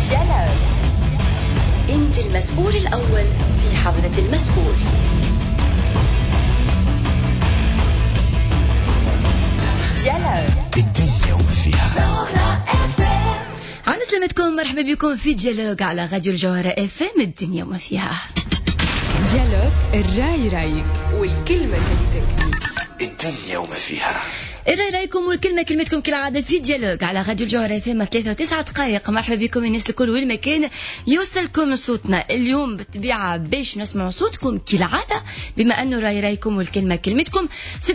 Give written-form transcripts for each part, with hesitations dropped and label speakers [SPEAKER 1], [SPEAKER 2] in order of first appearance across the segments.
[SPEAKER 1] ديالوج. أنت المسؤول الأول في حضرة المسؤول. ديالوج
[SPEAKER 2] الدنيا وما فيها.
[SPEAKER 1] عن سلامتكم، مرحبا بكم في ديالوج على راديو الجوهرة اف ام. الدنيا وما فيها.
[SPEAKER 3] ديالوج الراي رايك والكلمة كلمتك.
[SPEAKER 2] الدنيا وما فيها.
[SPEAKER 1] الراي رايكم والكلمة كلمتكم كالعادة في ديالوج على راديو الجوهرة اف ام 3 و9 مرحبا بكم الناس الكل وين ما كان يوصلكم صوتنا اليوم بالطبيعة باش نسمعوا صوتكم كالعادة، بما أنه راي رايكم والكلمة كلمتكم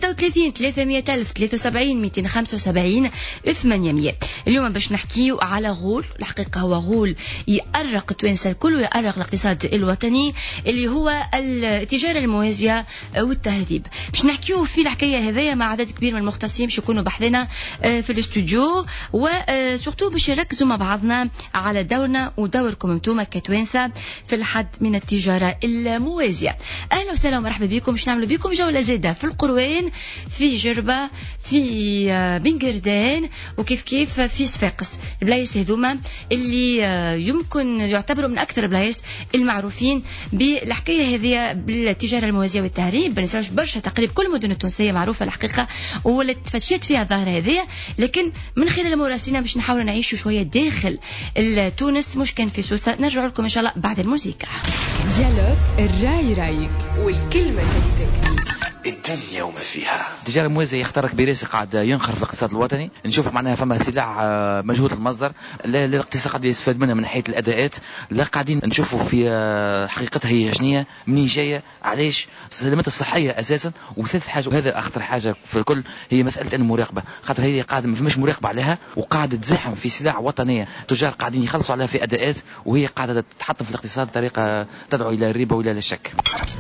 [SPEAKER 1] 36 300 ألف 73 275 800. اليوم باش نحكيو على غول، الحقيقة هو غول يأرق توانسة الكل ويأرق الاقتصاد الوطني اللي هو التجارة الموازية والتهريب. باش نحكيو في الحكاية هذيا مع عدد كبير من المختصين باش يكونوا بحثنا في الاستوديو، وسورتو باش نركزوا مع بعضنا على دورنا ودوركم انتم كتوانسة في الحد من التجارة الموازية. اهلا وسهلا ومرحبا بكم. باش نعملوا بكم جولة زادة في القروين، في جربة، في بن قردان، وكيف كيف في صفاقس. البلايص هذوما اللي يمكن يعتبروا من اكثر البلايص المعروفين بالحكاية هذه بالتجارة الموازية والتهريب. بنساوش برشا تقريبا كل المدن التونسية معروفة الحقيقة ولا تفتشت فيها الظاهرة هذه، لكن من خلال مراسلنا باش نحاول نعيشوا شوية داخل تونس، مش كان في سوسة. نرجع لكم إن شاء الله بعد الموسيقى.
[SPEAKER 3] ديالوج الراي رايك والكلمة كلمتك.
[SPEAKER 2] الدنيا وما فيها.
[SPEAKER 4] التجارة الموازية يخترق براسي قاعد ينخر في الاقتصاد الوطني. نشوف معناها فما سلع مجهود المصدر، لا الاقتصاد قاعد يستفاد منها من ناحية الأداءات، لا قاعدين نشوفوا في حقيقتها هي شنية، منين جاية، علاش، سلامتها الصحية أساسا. وثالث حاجة وهذا أخطر حاجة في الكل هي مسألة المراقبة، خاطر هي قاعدة ما فماش مراقبة عليها وقاعدة تزاحم في سلع وطنية. تجار قاعدين يخلصوا عليها في أداءات وهي قاعدة تتحطم في الاقتصاد بطريقة تدعو إلى الربا وإلى الشك.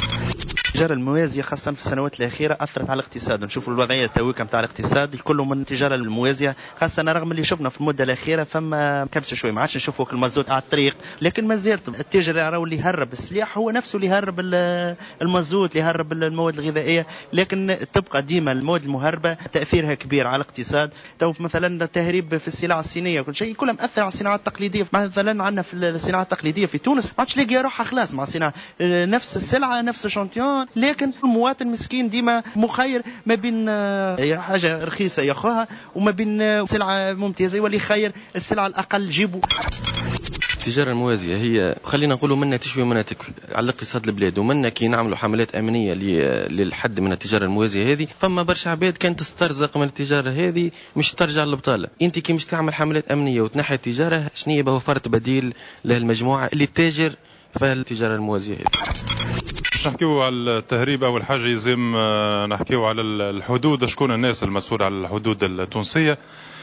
[SPEAKER 5] التجارة الموازية خاصة في السنوات الأخيرة أثرت على الاقتصاد، ونشوفوا الوضعية التويكة متاع الاقتصاد كله من التجارة الموازية، خاصة رغم اللي شفنا في المدة الأخيرة فما كبسة شوي، ما عادش نشوفوا المازوت على الطريق، لكن ما زالت التاجر راهو اللي يهرب السلاح هو نفسه اللي يهرب المازوت، اللي يهرب المواد الغذائية، لكن تبقى ديما المواد المهربة تأثيرها كبير على الاقتصاد. تو مثلا التهريب في السلع الصينية كل شيء كله مأثر على الصناعة التقليدية. مثلا عندنا في الصناعة التقليدية في تونس ما عادش لاقي روحها خلاص مع الصناعة، نفس السلعة نفس الشونتيون، لكن المواطن المسكين ديما مخير ما بين حاجة رخيصة ياخوها وما بين سلعة ممتازة، يولي خير السلعة الأقل جيبه.
[SPEAKER 6] التجارة الموازية هي خلينا نقولوا منا تشوي منا تكفي على الاقتصاد البلاد، ومنا كي نعملوا حملات أمنية للحد من التجارة الموازية هذه. فما برشا عباد كانت تسترزق من التجارة هذه مش ترجع للبطالة. انت كي مش تعمل حملات أمنية وتنحي التجارة، شنية بوفرت بديل للمجموعة اللي تاجر في التجارة الموازية هذه.
[SPEAKER 7] نحكيو على التهريب. أول حاجة يلزم نحكيو على الحدود، شكون الناس المسؤول على الحدود التونسية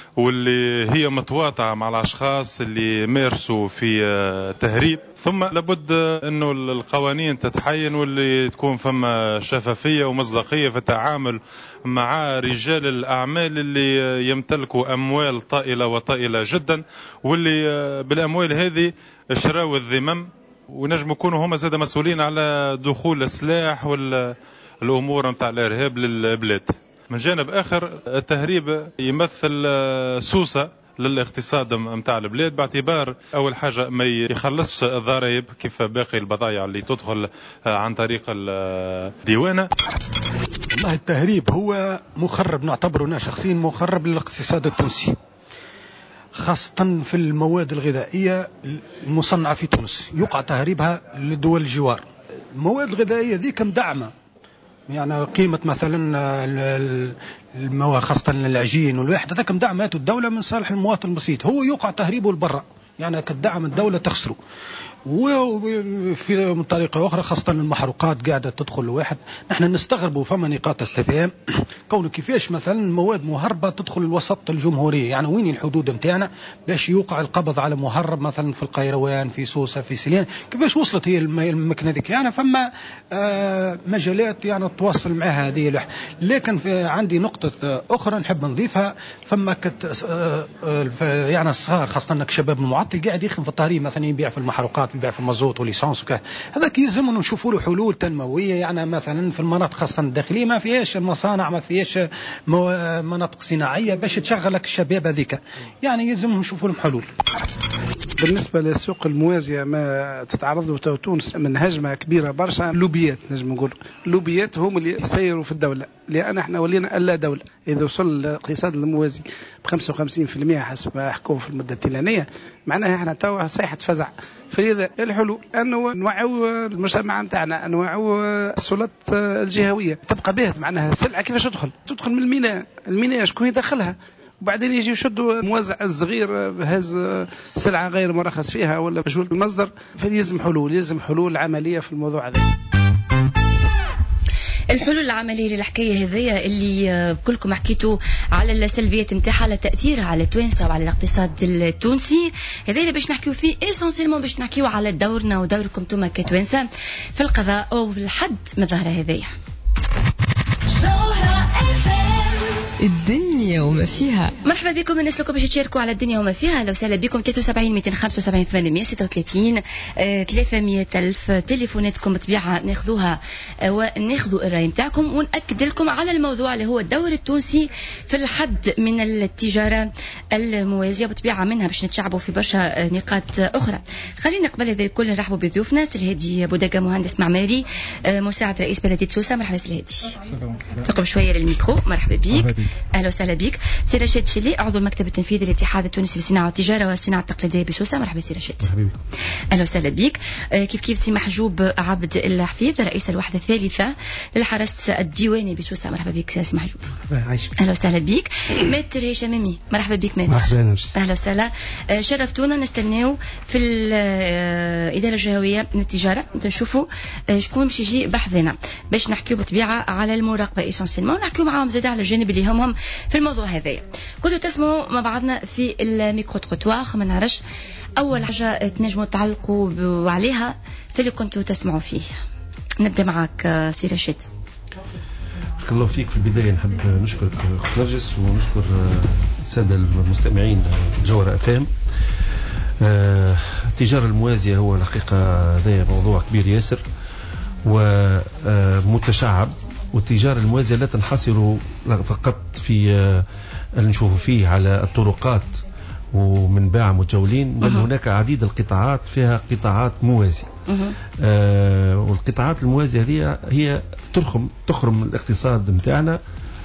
[SPEAKER 7] واللي هي متواطئة مع الأشخاص اللي مارسوا في تهريب. ثم لابد أنه القوانين تتحين واللي تكون فما شفافية ومصداقية في التعامل مع رجال الأعمال اللي يمتلكوا أموال طائلة وطائلة جدا، واللي بالأموال هذه شراو الذمم، ونجم يكونوا هم زاد مسؤولين على دخول السلاح والأمور متاع الإرهاب للبلاد. من جانب آخر التهريب يمثل سوسة للاقتصاد متاع البلاد، باعتبار أول حاجة ما يخلصش الضرائب كيف باقي البضائع اللي تدخل عن طريق الديوانة.
[SPEAKER 8] والله التهريب هو مخرب، نعتبره أنا شخصيا مخرب للاقتصاد التونسي، خاصة في المواد الغذائية المصنعة في تونس. يقع تهريبها لدول الجوار. المواد الغذائية ذي كم دعمة، يعني قيمة مثلا المواد خاصة العجين والواحد هذا كم دعمته الدولة من صالح المواطن البسيط، هو يقع تهريبه لبرا، يعني كدعم الدولة تخسره. وفي من طريقة أخرى خاصة المحروقات قاعدة تدخل لواحد. نحن نستغربوا فما نقاط استفهام كونه كيفاش مثلا مواد مهربة تدخل الوسط الجمهورية، يعني وين الحدود متاعنا باش يوقع القبض على مهرب مثلا في القيروان في سوسة في سليان، كيفاش وصلت هي المكنة ديك؟ يعني فما مجالات يعني تواصل معها هذه. لكن عندي نقطة أخرى نحب نضيفها. فما يعني الصغار خاصة الشباب المعطل قاعد يخدم في الطريق مثلا يبيع في المحروقات يباع في المازوت وليسانس وكذا. هذاك يلزم نشوفوا له حلول تنمويه، يعني مثلا في المناطق خاصه الداخليه ما فيهاش المصانع، ما فيهاش مناطق صناعيه باش تشغلك الشباب هذيك، يعني يلزم نشوفوا لهم حلول.
[SPEAKER 9] بالنسبة للسوق الموازية ما تتعرض له تونس من هجمة كبيرة برشا، لوبيات نجم نقول، لوبيات هم اللي يسيروا في الدولة، لأن احنا ولينا ألا دولة. إذا وصل الاقتصاد الموازي ب55% حسب ما حكوا في المدة التيلانية، معناها احنا توا صيحة فزع. فلذا الحلول أنه نوعوا المجتمع متاعنا، نوعوا السلطات الجهوية تبقى باهت، معناها السلعة كيفاش تدخل من الميناء شكون يدخلها، وبعدين يجي يشدوا الموزع الصغير بهز سلعة غير مرخص فيها ولا مجهول المصدر. فليلزم حلول عملية في الموضوع هذا.
[SPEAKER 1] الحلول العملية للحكاية هذية اللي كلكم حكيتوا على السلبيات متاعها، على تأثيرها على التوانسة وعلى الاقتصاد التونسي، هذا اللي باش نحكيو فيه اسونسيلمون، باش نحكيو على دورنا ودوركم توما كتوانسة في القضاء أو في الحد من الظاهرة هذية.
[SPEAKER 3] الدنيا وما فيها.
[SPEAKER 1] مرحبا بكم الناس لكم باش تشاركوا على الدنيا وما فيها. لو سهلا بكم 73 275 836 300 ألف تليفوناتكم طبيعة ناخذوها وناخذوا الرأي نتاعكم، ونأكد لكم على الموضوع اللي هو الدور التونسي في الحد من التجارة الموازية، بطبيعة منها باش نتشعبوا في برشا نقاط أخرى. خلينا قبل هذا الكل نرحبوا بضيوفنا. الهادي بودقة مهندس معماري مساعد رئيس بلدية سوسة. مرحبا الهادي. تقرب شوية للميكرو. مرحبا بك. أهلا وسهلا بك. سي رشيد شلي عضو المكتب التنفيذي للاتحاد التونسي للصناعة والتجارة والصناعة التقليدية بسوسة. مرحبا سي رشيد. أهلا وسهلا بك. كيف سي محجوب عبد الحفيظ رئيس الوحدة الثالثة للحرس الديواني بسوسة. مرحبا بك سي محجوب. أهلا وسهلا بك. ماتر هشام ميمي. مرحبا بك ماتر. أهلا وسهلا. شرفتونا. نستناو في الإدارة الجهوية من التجارة نشوفوا شكون باش يجي بحثنا باش نحكيو بطبيعة على المراقبة إيسونسيلمون، ونحكيو معاهم زاد على الجانب اللي هم في الموضوع هذا. كنتوا تسمعوا مع بعضنا في الميكرو تروتوار. ما نعرفش أول حاجة تنجموا تعلقوا عليها في اللي كنتوا تسمعوا فيه. نبدأ معك سي رشيد.
[SPEAKER 10] بارك الله فيك. في البداية نحب نشكرك أخت نرجس ونشكر السادة المستمعين جوهرة أفام. التجارة الموازية هو الحقيقة هذا موضوع كبير ياسر ومتشعب، والتجارة الموازية لا تنحصر فقط في اللي نشوفه فيه على الطرقات ومن باع متجولين، بل هناك عديد القطاعات فيها قطاعات موازية. والقطاعات الموازية هي تخرم الاقتصاد متاعنا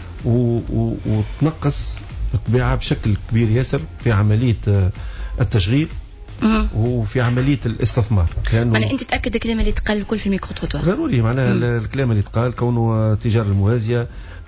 [SPEAKER 10] وتنقص الطبيعة بشكل كبير ياسر في عملية التشغيل وفي عملية الاستثمار.
[SPEAKER 1] معناها أنت تأكد الكلام اللي تقال الكل في الميكرو تروتوار
[SPEAKER 10] ضروري. معناها الكلام اللي تقال كونه التجارة الموازية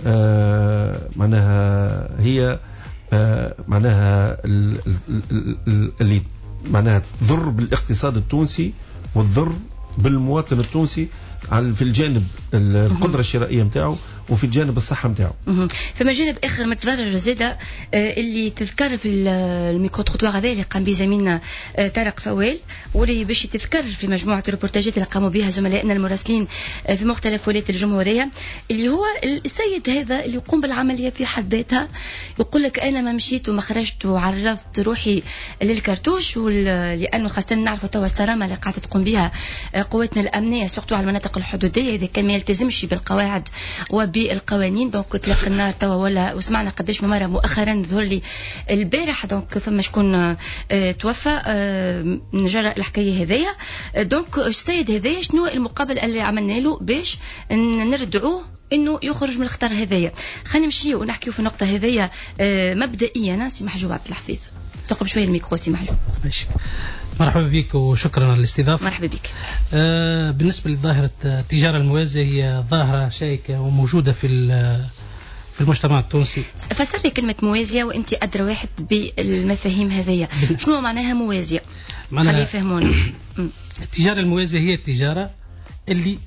[SPEAKER 10] معناها هي معناها اللي معناها تضر بالاقتصاد التونسي وتضر بالمواطن التونسي في الجانب القدرة الشرائية متاعه وفي الجانب الصحة متاعه.
[SPEAKER 1] فما جانب آخر متضرر زادة اللي تذكر في الميكرو تروتوار هذا اللي قام به زميلنا طارق فوال، واللي باش تذكر في مجموعة الروبورتاجات اللي قاموا بها زملائنا المراسلين في مختلف ولايات الجمهورية، اللي هو السيد هذا اللي يقوم بالعملية في حد ذاتها يقول لك أنا ما مشيت وما خرجت وعرضت روحي للكرتوش، لأنه خاصة نعرفوا توا الصرامة اللي قاعدة تقوم بها قواتنا الأمنية سورتو على المناطق الحدودية إذا كان ما يلتزمش بالقواعد بالقوانين. دونك تلقى النار توا ولا وسمعنا قداش مرة مؤخرا ظهر لي البارح دونك فما شكون توفى نجرى الحكاية هذيا. دونك السيد هذايا شنو المقابل اللي عملنا له باش نردعوه انه يخرج من الخطر هذايا؟ خلينا نمشيو ونحكيو في النقطة هذيا مبدئيا. سي محجوب عبد الحفيظ تقرب شوية الميكرو. سي محجوب.
[SPEAKER 11] ماشي. مرحبا بك وشكرا على الاستضافة.
[SPEAKER 1] مرحبا بك.
[SPEAKER 11] بالنسبة لظاهرة التجارة الموازية هي ظاهرة شائكة وموجودة في المجتمع التونسي.
[SPEAKER 1] فسر لي كلمة موازية وانت أدرى واحد بالمفاهيم هذية. شنو معناها موازية؟ خلي يفهمونا.
[SPEAKER 11] التجارة الموازية هي التجارة اللي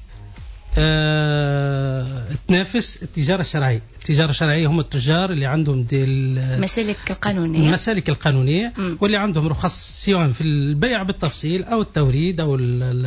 [SPEAKER 11] تنافس التجارة الشرعية. التجارة الشرعية هم التجار اللي عندهم المسالك القانونية واللي عندهم رخص سواء في البيع بالتفصيل أو التوريد أو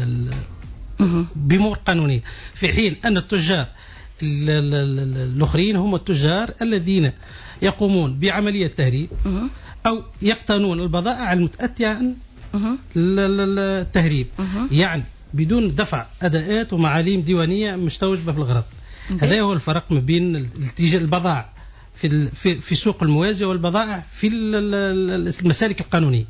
[SPEAKER 11] بأمور قانونية، في حين أن التجار الآخرين هم التجار الذين يقومون بعملية تهريب أو يقتنون البضائع المتأتية التهريب، يعني بدون دفع أداءات ومعاليم ديوانية مستوجبة في الغرض. هذا هو الفرق ما بين البضائع في سوق الموازية والبضائع في المسالك القانونية.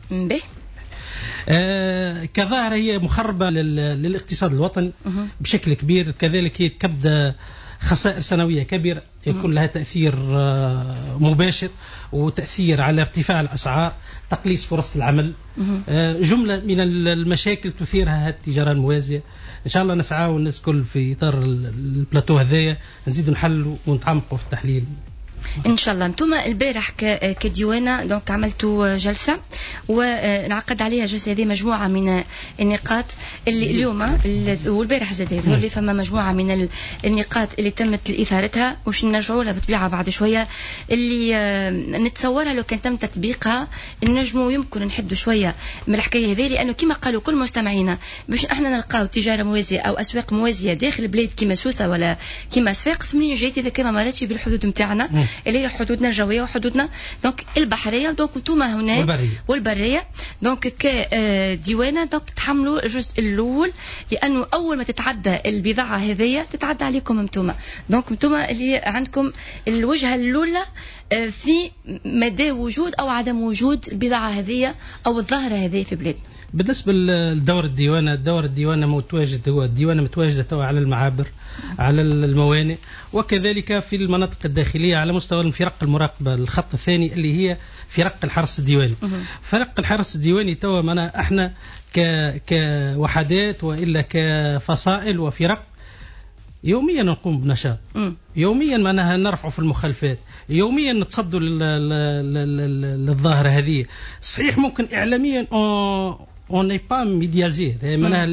[SPEAKER 11] كظاهرة هي مخربة للاقتصاد الوطني بشكل كبير، كذلك هي تكبد خسائر سنوية كبيرة يكون لها تأثير مباشر وتأثير على ارتفاع الأسعار، تقليص فرص العمل، جملة من المشاكل تثيرها هذه التجارة الموازية. إن شاء الله نسعى والناس كل في إطار البلاتو هذايا نزيد نحلوا ونتعمقوا في التحليل
[SPEAKER 1] ان شاء الله. انتم البارح كديوانه دونك عملتوا جلسه ونعقد عليها جلسه هذه مجموعه من النقاط اللي اليوم والبارح زاد يظهر لي فما مجموعه من النقاط اللي تمت اثارتها وش نرجعوا لها بطبيعه بعد شويه، اللي نتصورها لو كان تم تطبيقها نجموا يمكن نحدوا شويه من الحكايه هذه، لانه كما قالوا كل مستمعينا باش احنا نلقاو تجاره موازيه او اسواق موازيه داخل البلاد كما سوسه ولا كما صفاقس منين جايت اذا كما مراتش بالحدود نتاعنا اللي هي حدودنا الجويه وحدودنا دونك البحريه دونك انتوما هنا والبريه دونك كديوانه دونك تحملوا الجزء الاول، لانه اول ما تتعدى البضاعه هذية تتعدى عليكم انتوما، دونك انتوما اللي عندكم الوجهه الاولى في مدى وجود او عدم وجود البضاعه هذية او الظاهره هذه في بلادنا.
[SPEAKER 11] بالنسبة لدور الديوانة متواجد، هو الديوانة متواجدة على المعابر على الموانئ وكذلك في المناطق الداخلية على مستوى الفرق المراقبة الخط الثاني اللي هي فرق الحرس الديواني. فرق الحرس الديواني توا منا احنا كوحدات وإلا كفصائل وفرق يوميا نقوم بنشاط، يوميا معناها نرفع في المخالفات، يوميا نتصدوا للظاهرة هذه. صحيح ممكن إعلاميا on n'est pas médiasé معناها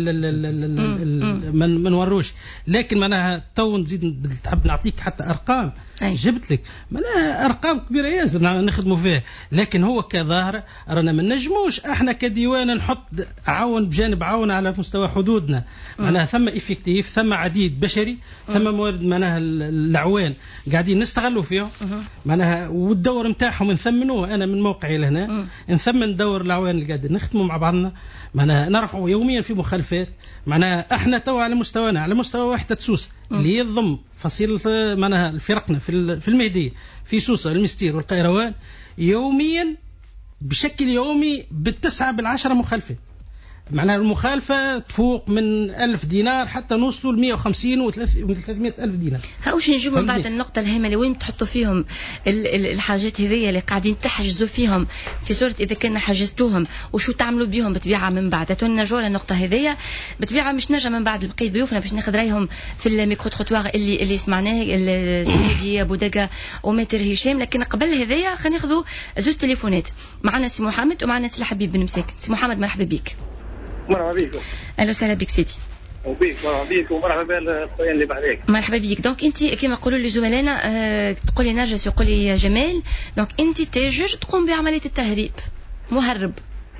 [SPEAKER 11] ما نوروش، لكن معناها تو نزيد تحب نعطيك حتى ارقام جبت لك معناها ارقام كبيره ياسر نخدموا فيها، لكن هو كظاهره رانا ما نجموش احنا كديوان نحط عون بجانب عون على مستوى حدودنا. معناها ثم افكتيف، ثم عديد بشري، ثم موارد معناها العوان قاعدين نستغلوا فيهم معناها، والدور نتاعهم نثمنوه. انا من موقعي لهنا نثمن دور العوان اللي قاعدين نخدموا مع بعضنا، معناها نرفعوا يوميا في مخالفات. معناها احنا تو على مستوانا على مستوى وحدة سوسة اللي يضم فصيل معناها الفرقنا في المهدية في سوسة المستير والقيروان يوميا بشكل يومي بالتسعة بالعشرة مخالفات. معناها المخالفة تفوق من 1000 دينار حتى نوصلوا ل 150 و300 ألف دينار.
[SPEAKER 1] هاوش نجيبوا بعد النقطة الهامة اللي وين تحطوا فيهم الحاجات هذية اللي قاعدين تحجزوا فيهم في صورة إذا كنا حجزتوهم وشو تعملوا بهم بطبيعة من بعد. تنرجعوا للنقطة هذية بطبيعة مش نرجع من بعد بقية ضيوفنا باش ناخذ رايهم في الميكرو تروتوار اللي سمعناه السيدي بودقة وماتر هشام. لكن قبل هذية خلينا ناخذوا زوج تليفونات. معنا سي محمد ومعنا سي الحبيب بن مساكن. سي محمد مرحبا بك.
[SPEAKER 12] مرحبا بك.
[SPEAKER 1] اهلا وسهلا بك سيدي.
[SPEAKER 12] وبيك مرحبا بك ومرحبا بالخوين اللي بعدك.
[SPEAKER 1] مرحبا بك. دونك انت كما يقولوا لي زملائنا تقولي نرجس يقول لي جمال، دونك انت تاجر تقوم بعمليه التهريب، مهرب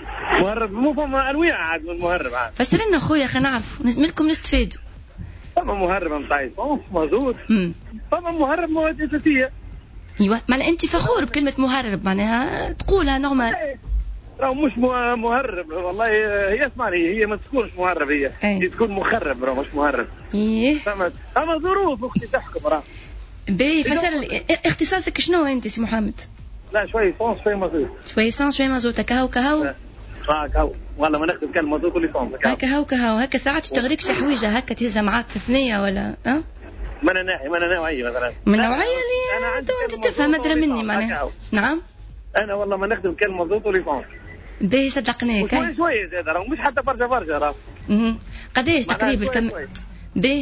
[SPEAKER 12] مو فما انواع عاد من المهرب عاد.
[SPEAKER 1] فسر لنا خويا خلينا نعرف منكم نستفادوا.
[SPEAKER 12] فما مهرب نتاع ايسونس مازوت، فما مهرب مواد اساسيه.
[SPEAKER 1] ايوه معناها انت فخور بكلمه مهرب معناها تقولها نورمال.
[SPEAKER 12] راهو مش مهرب والله، هي اسمعني هي ما تكونش مهرب، هي تكون مخرب، راهو مش مهرب.
[SPEAKER 1] ايه
[SPEAKER 12] اما ظروف اختي تحكم راه.
[SPEAKER 1] باهي فسر اختصاصك شنو انت سي محمد؟
[SPEAKER 12] لا شوي صونس شوي مازوت.
[SPEAKER 1] شوي صونس شوي مازوت كهو
[SPEAKER 12] كهو والله ما نخدم كلمه مازوت اللي صونس
[SPEAKER 1] كهو هكا ساعات تغريكش حويجه هكا تهزها معاك في ثنيه ولا
[SPEAKER 12] ما انا نوعيه مثلا
[SPEAKER 1] من النوعيه اللي انت تفهم ادرى مني معناها. نعم
[SPEAKER 12] انا والله ما نخدم كلمه مازوت اللي صونس.
[SPEAKER 1] باهي صدقناك
[SPEAKER 12] شوي زاد راه مش حتى برشا راه.
[SPEAKER 1] قداش تقريبا باهي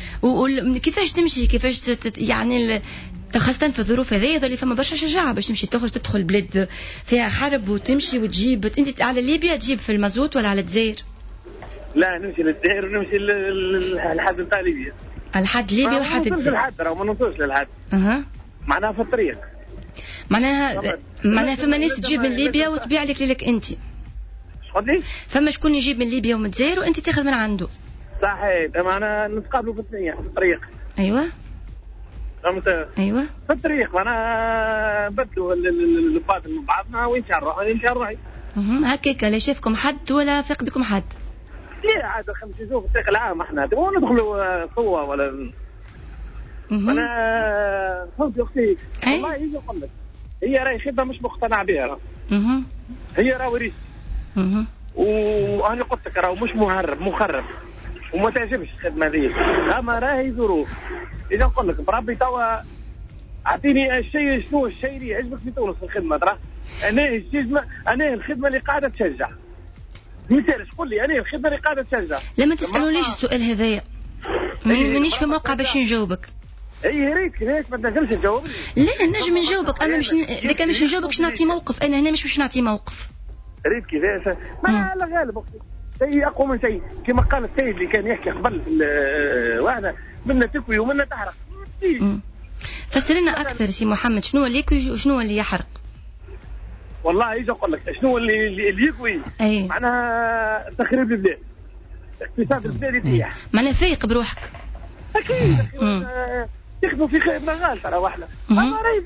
[SPEAKER 1] وكيفاش تمشي كيفاش يعني خاصة في الظروف هذه اللي فما برشا شجاعة باش تمشي تخرج تدخل بلاد فيها حرب وتمشي وتجيب. انت على ليبيا تجيب في المازوت ولا على الجزائر؟
[SPEAKER 12] لا نمشي للجزائر ونمشي للحد نتاع ليبيا.
[SPEAKER 1] الحد ليبيا وحد الجزائر.
[SPEAKER 12] ما نوصلش للحد. معناها في الطريق.
[SPEAKER 1] معناها فما ناس تجيب من ليبيا وتبيع لك انت.
[SPEAKER 12] شقولي؟
[SPEAKER 1] فما شكون يجيب من ليبيا ومن الجزائر وانت تاخذ من عنده.
[SPEAKER 12] صحيح معناها نتقابلوا في الطريق.
[SPEAKER 1] ايوه
[SPEAKER 12] فهمت؟
[SPEAKER 1] ايوه
[SPEAKER 12] في الطريق معناها نبدلوا البعض من بعضنا وين نروح
[SPEAKER 1] هكاك لا شافكم حد ولا فاق بكم حد؟
[SPEAKER 12] لا عاد 5 يوم في الساق العام احنا ندخلوا قوه ولا انا فهمت اختي والله يجي نقول لك هي راهي خدمه مش مقتنع بها هي راه وريث وانا قلت لك راه مش مخرب وما تعجبش الخدمه ذي اما راهي ظروف. اذا نقول لك بربي توا اعطيني الشيء شنو الشيء اللي يعجبك في تونس في الخدمه ترى انا الخدمه اللي قاعده تشجع مثال قول لي انا الخدمه اللي قاعده تشجع.
[SPEAKER 1] لما تسالونيش السؤال هذايا مانيش في موقع باش نجاوبك.
[SPEAKER 12] اي ريت ما تنجمش تجاوبني.
[SPEAKER 1] لا نجم نجاوبك اما مش اذا كان باش نجاوبك نعطي موقف انا هنا مش باش نعطي موقف.
[SPEAKER 12] ريت كيفاش ما على غالب اختي شيء اقوى من شيء كما قال السيد اللي كان يحكي قبل واحنا منا تكوي ومنا تحرق.
[SPEAKER 1] فسر لنا اكثر سي محمد شنو اللي يكوي وشنو اللي يحرق؟
[SPEAKER 12] والله يجي اقول لك شنو اللي يكوي معناها تخريب البلاد اقتصاد البلاد يطيح
[SPEAKER 1] معناها فايق بروحك
[SPEAKER 12] اكيد تخدموا في خير مغال ترى واحنا اما راهي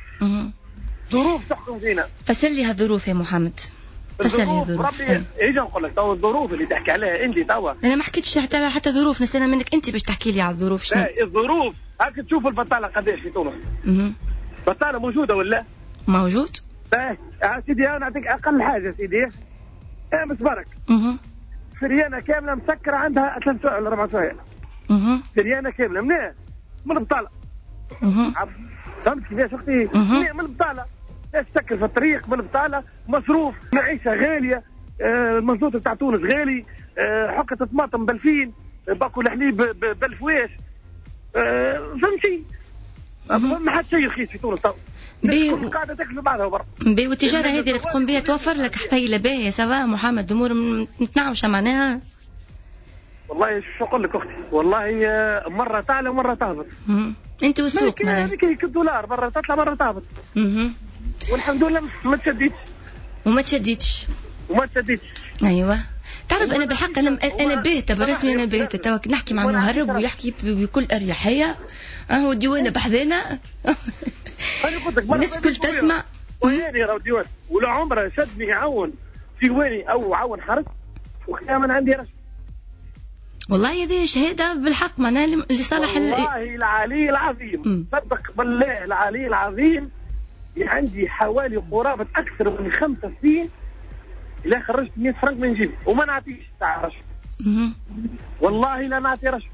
[SPEAKER 12] ظروف تحكم فينا.
[SPEAKER 1] فسر لي هالظروف يا محمد فسر لي الظروف.
[SPEAKER 12] يجي نقول لك تو الظروف اللي تحكي عليها انت توا
[SPEAKER 1] انا ما حكيتش حتى ظروف نستنى منك انت باش تحكي لي على الظروف. شنو
[SPEAKER 12] الظروف؟ هاك تشوف البطاله قداش في تونس. بطاله موجوده ولا
[SPEAKER 1] موجود؟
[SPEAKER 12] سيدي انا نعطيك اقل حاجه سيدي امس برك فريانه كامله مسكره عندها 3 سوايع ولا 4 سوايع. فريانه كامله منين؟ من البطاله. فهمت كيفاش اختي؟ من البطاله تسكر في الطريق من البطاله مصروف معيشه غاليه المنزوط تاع تونس غالي حقه الطماطم ب2000 باكو الحليب ب1000 فهمتي؟ ما حد شيء رخيص في تونس تو قاعده تاكل بعضها برا.
[SPEAKER 1] والتجاره هذه اللي تقوم بها توفر لك حتى باهيه سواء محمد امور متنعوشه معناها.
[SPEAKER 12] والله شو اقول لك اختي والله مره تعلى ومره تهبط.
[SPEAKER 1] انت والسوق
[SPEAKER 12] هذيك الدولار مره تطلع مره تهبط. والحمد لله ما تشديتش.
[SPEAKER 1] ايوه تعرف انا بالحق انا باهته بالرسمي انا باهته توك نحكي مع مهرب ويحكي بكل اريحيه اهو الديوانه بحذانا الناس الكل تسمع.
[SPEAKER 12] وياني راه ديوان ولا عمره شدني يعاون ديواني او عاون حرس وخيا من عندي رشوه.
[SPEAKER 1] والله هذه شهاده بالحق معناها لصالح
[SPEAKER 12] والله العلي العظيم صدق بالله العلي العظيم عندي حوالي قرابه اكثر من 5 سنين لا خرجت 100 فرنك من جيبي وما نعطيش تاع رشوه. والله لا نعطي رشوه.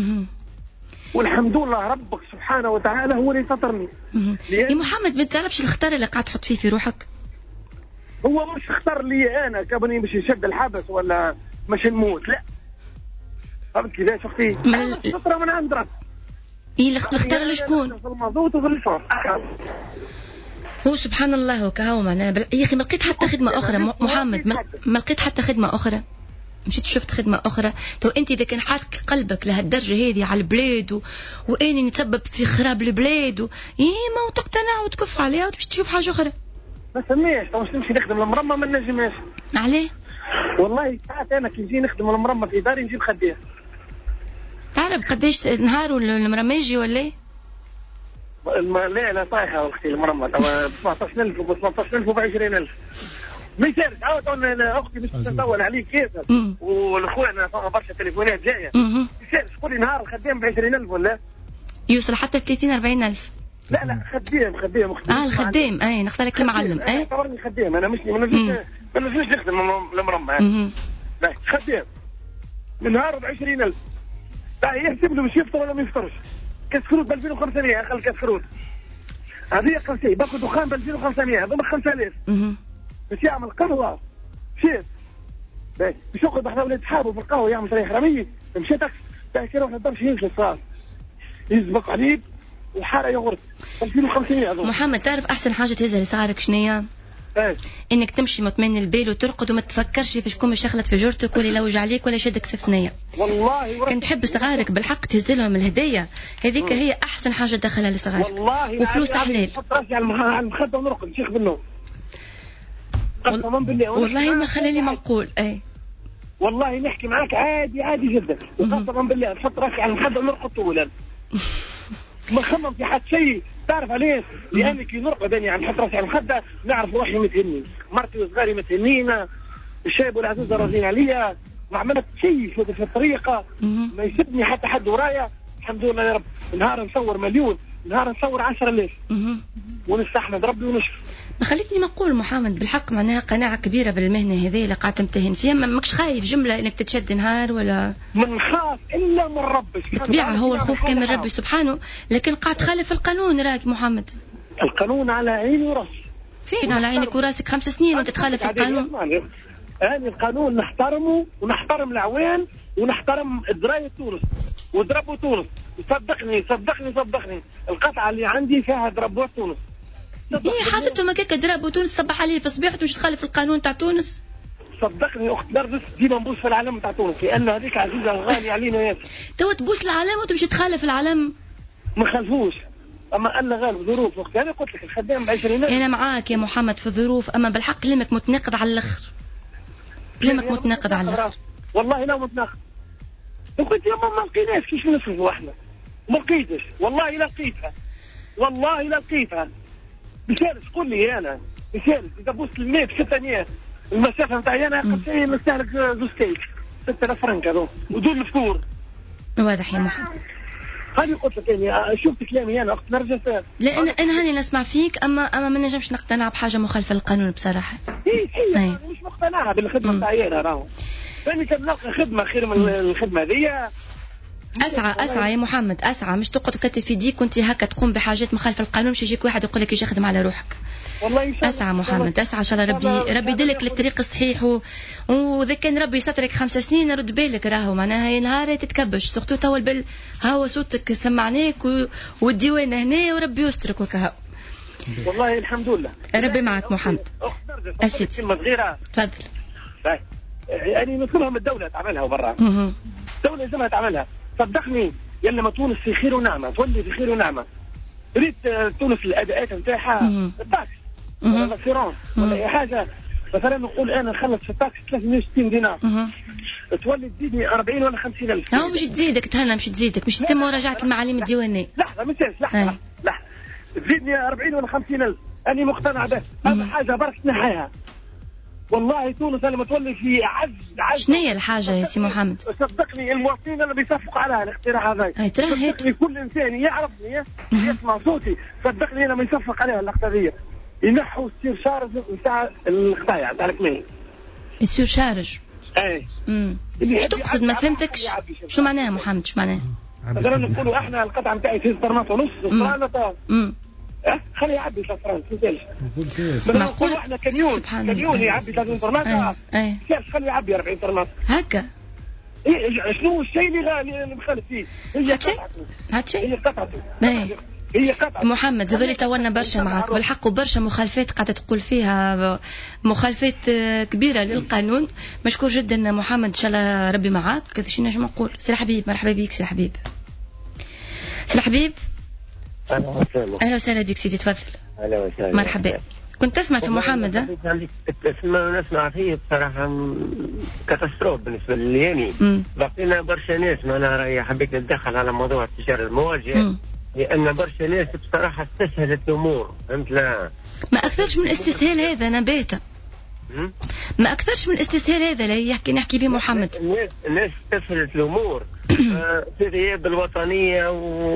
[SPEAKER 12] والحمد لله ربك سبحانه وتعالى هو اللي سطرني.
[SPEAKER 1] يا محمد ما تعرفش الخطر اللي قاعد تحط فيه في روحك؟
[SPEAKER 12] هو مش خطر لي انا كابني مش نشد الحبس ولا مش نموت لا. فهمت كيفاش اختي؟ الخطره من عند ربك.
[SPEAKER 1] الخطر لشكون؟
[SPEAKER 12] في المضبوط وفي الفرص.
[SPEAKER 1] هو سبحان الله وكهو معناها يا اخي ما لقيت حتى خدمه اخرى محمد ما لقيت حتى خدمه اخرى. مشيت شفت خدمه اخرى تو انت اذا كان حارق قلبك لهالدرجه هذه على البلاد واني نتسبب في خراب البلاد ما وتقتنع وتكف عليها وتمشي تشوف حاجه اخرى.
[SPEAKER 12] ما سميش تو نمشي نخدم المرمى ما نجمش.
[SPEAKER 1] عليه؟
[SPEAKER 12] والله ساعات انا كي نجي نخدم المرمى في داري نجيب خدام.
[SPEAKER 1] تعرف قداش نهار المرمى يجي ولا ايه؟
[SPEAKER 12] لا طايحه اختي المرمى توا ب 17000 وب 18000 وب 20000. مثال عاود انا اختي مش تدور عليك كيف والاخوان فما برشا تليفونات جايه. مثال تقول لي نهار الخدام ب 20000 ولا
[SPEAKER 1] يوصل حتى 30 40000.
[SPEAKER 12] لا خدام اختي.
[SPEAKER 1] الخدام اي نختارك المعلم اي
[SPEAKER 12] اعتبرني خدام انا مش ما نجمش نخدم المرمى. لا خدام من نهار ب 20000 يحسب له مش يفطر ولا ما يفطرش. كاس كروت ب 2500 اقل كاس كروت هذه اقل شيء باكو دخان ب 2500 هذوما 5000. باش يعمل قهوه شيت باش يقعد احنا ولاد صحابه في القهوه يعمل طريق حراميه مشيت تاكل روح للدار شيء الصغار يسبق عليك وحاره يغرد 2500 هذوما.
[SPEAKER 1] محمد تعرف احسن حاجه تهزها لصغارك شنيا؟ انك تمشي مطمئن البال وترقد وما تفكرش في شكون شغلت في جرتك ولا يلوج عليك ولا يشدك في ثنيه.
[SPEAKER 12] والله
[SPEAKER 1] كنت تحب صغارك بالحق تهز لهم الهديه هذيك هي احسن حاجه تدخلها لصغارك.
[SPEAKER 12] والله
[SPEAKER 1] وفلوس حلال.
[SPEAKER 12] نحط راسي على المخده ونرقد شيخ بالنوم.
[SPEAKER 1] والله ما خلالي منقول اي
[SPEAKER 12] والله نحكي معاك عادي جدا وقسما بالله نحط راسي على المخده ونرقد طولا. ما خمم في حد شيء. تعرف عليه؟ لاني كي نرقد اني عم نحط راسي على المخده نعرف روحي متهني، مرتي وصغاري متهنين، الشاب والعزوزه راضيين عليا، ما عملت شيء في الطريقه، ما يسبني حتى حد ورايا. الحمد لله يا رب. نهار نصور مليون، نهار نصور 10,000 ونستحمد ربي ونشكر.
[SPEAKER 1] ما خليتني نقول محمد بالحق معناها قناعة كبيرة بالمهنة هذه اللي قاعد تمتهن فيها، ماكش خايف جملة انك تتشد نهار ولا؟
[SPEAKER 12] من خاف الا من ربي.
[SPEAKER 1] بالطبيعة هو الخوف كان من ربي سبحانه، لكن قاعد تخالف القانون راك محمد.
[SPEAKER 12] القانون على عيني وراسي.
[SPEAKER 1] فين على عينك وراسك 5 سنين وانت تخالف القانون؟
[SPEAKER 12] أنا القانون نحترمه ونحترم العوان ونحترم دراية تونس وضربوا تونس. صدقني صدقني صدقني القطعة اللي عندي فيها ضربوا تونس.
[SPEAKER 1] ايه حاسبتهم هكاك ضربوا تونس صبح عليه في صبيحته مش تخالف القانون تاع تونس.
[SPEAKER 12] صدقني اخت نرجس ديما نبوس في العلم تاع تونس لان هذيك عزيزه غاليه علينا ياسر.
[SPEAKER 1] تو تبوس العلم وتمشي تخالف العلم؟
[SPEAKER 12] ما خالفوش، اما انا غالب ظروف اختي. انا قلت لك الخدام ب 20.
[SPEAKER 1] انا معاك يا محمد في الظروف، اما بالحق كلامك متناقض على الاخر. كلامك متناقض على الاخر.
[SPEAKER 12] والله لا متناقض. قلت يا ماما ما لقيناش كيف نصرفوا احنا. ما لقيتش والله لا لقيتها. والله لا لقيتها. بسالس قول لي انا بسالس اذا بوست الماء ب 6 نيات المسافه نتاعي انا اقل شيء نستهلك زوج كيك 6000 فرنك هذو ودول الفطور.
[SPEAKER 1] واضح يا محمد.
[SPEAKER 12] هذه قلت لك يعني شفت كلامي انا اخت نرجس.
[SPEAKER 1] لا انا هاني نسمع فيك اما ما نجمش نقتنع بحاجه مخالفه للقانون بصراحه.
[SPEAKER 12] هي مش مقتنعه بالخدمه نتاعي انا راهو. ثاني كان نلقى خدمه خير من الخدمه هذه.
[SPEAKER 1] اسعى يا محمد اسعى، مش تقعد تكتف في يديك وانت هكا تقوم بحاجات مخالفه للقانون مش يجيك واحد يقول لك يجي خدم على روحك.
[SPEAKER 12] والله
[SPEAKER 1] اسعى محمد اسعى ان شاء الله ربي يدلك للطريق الصحيح واذا كان ربي يسترك 5 سنين رد بالك راهو معناها نهار تتكبش سورتو تو البل هاو صوتك سمعناك والديوان هنا وربي يسترك وكهو.
[SPEAKER 12] والله الحمد لله
[SPEAKER 1] ربي معك محمد.
[SPEAKER 12] اسيدي كلمه صغيره
[SPEAKER 1] تفضل.
[SPEAKER 12] يعني نطلبها من الدوله تعملها وبرا. الدوله لازمها تعملها. صدقني يلا ما تونس في خير ونعمه تولي في خير ونعمه. تريد تونس الاداءات نتاعها التاكس ولا الاسيرون ولا اي حاجه. مثلا نقول انا نخلص في التاكس 360 دينار تولي تزيدني 40 ولا 50 الف.
[SPEAKER 1] هو مش تزيدك تهلا مش تزيدك مش تتم مراجعه المعاليم الديوانيه.
[SPEAKER 12] لحظه مش لحظه تزيدني 40 ولا 50 الف. انا مقتنع به. هذا حاجه برك تنحيها. والله تونس لما تولي في عز
[SPEAKER 1] شنو هي الحاجه يا سي محمد؟
[SPEAKER 12] صدقني المواطنين اللي بيصفقوا على الاقتراح هذا.
[SPEAKER 1] صدقني
[SPEAKER 12] كل انسان يعرفني يسمع صوتي صدقني لما يصفق عليها اللقطه ينحوا السيرشارج نتاع القطايع نتاع الكمين.
[SPEAKER 1] السيرشارج؟
[SPEAKER 12] اي.
[SPEAKER 1] شو تقصد ما فهمتكش؟ شو معناها محمد شو معناها؟
[SPEAKER 12] مثلا نقولوا احنا القطعه نتاعي في طرنات ونص فرانه خلي يعبي 3 فرانك مازالش. نقولوا احنا كميون يعبي 30 طرنات كيف خلي يعبي 40 طرنات
[SPEAKER 1] هكا.
[SPEAKER 12] ايه شنو الشيء اللي مخالف فيه؟ هي قطعته. هي قطعة.
[SPEAKER 1] محمد هذول تولنا برشا معاك بالحق وبرشا مخالفات قاعدة تقول فيها مخالفات كبيرة للقانون. مشكور جدا محمد إن شاء الله ربي معاك. كذا شي نجم نقول. سي الحبيب مرحبا بك سي الحبيب. سي الحبيب أهلا وسهلا بك سيدي تفضل.
[SPEAKER 13] أهلا وسهلا
[SPEAKER 1] مرحبا. كنت تسمع في محمد
[SPEAKER 13] نسمع فيه بصراحة كاتاستروف بالنسبة لي يعني. بقينا برشا ناس أنا رأيي حبيت نتدخل على موضوع التجارة المواجهة لأن برشا ناس بصراحة استسهلت الأمور فهمت. لا
[SPEAKER 1] ما أكثرش من الاستسهال هذا نباتة. ما أكثرش من الاستسهال هذا اللي نحكي به محمد.
[SPEAKER 13] الناس استسهلت الأمور في غياب الوطنية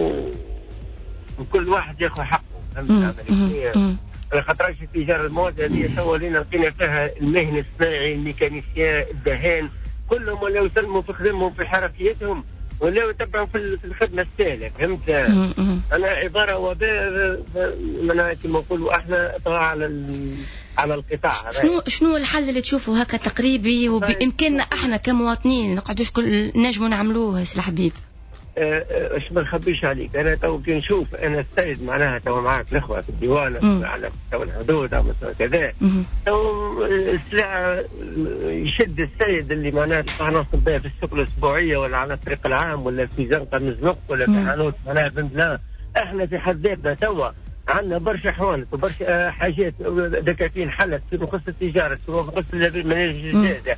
[SPEAKER 13] وكل واحد ياخذ حقه فهمت. على خاطرش التجارة المواجهة هذه سوى لنا لقينا فيها المهن الصناعي الميكانيسيان الدهان كلهم ولاو يسلموا في خدمهم في حركيتهم ولاو يتبعوا في الخدمة السهلة فهمت. أنا عبارة وباء من كما نقولوا احنا على القطاع.
[SPEAKER 1] شنو الحل اللي تشوفه هكا تقريبي وبإمكاننا احنا كمواطنين نقعدوش نجموا نعملوه سي الحبيب؟
[SPEAKER 13] اش ما نخبيش عليك انا تو كي نشوف انا السيد معناها تو معاك الاخوه في الديوان على مستوى الحدود او مستوى كذا تو السلعه يشد السيد اللي معناها تنصب بها في السوق الاسبوعيه ولا على الطريق العام ولا في زنقه مزنق ولا في حانوت معناها بنت. احنا في حد ذاتنا توا عندنا برشا حوانت وبرشا حاجات دكاكين حلت في مخصص التجاره في مخصص المناهج الجديده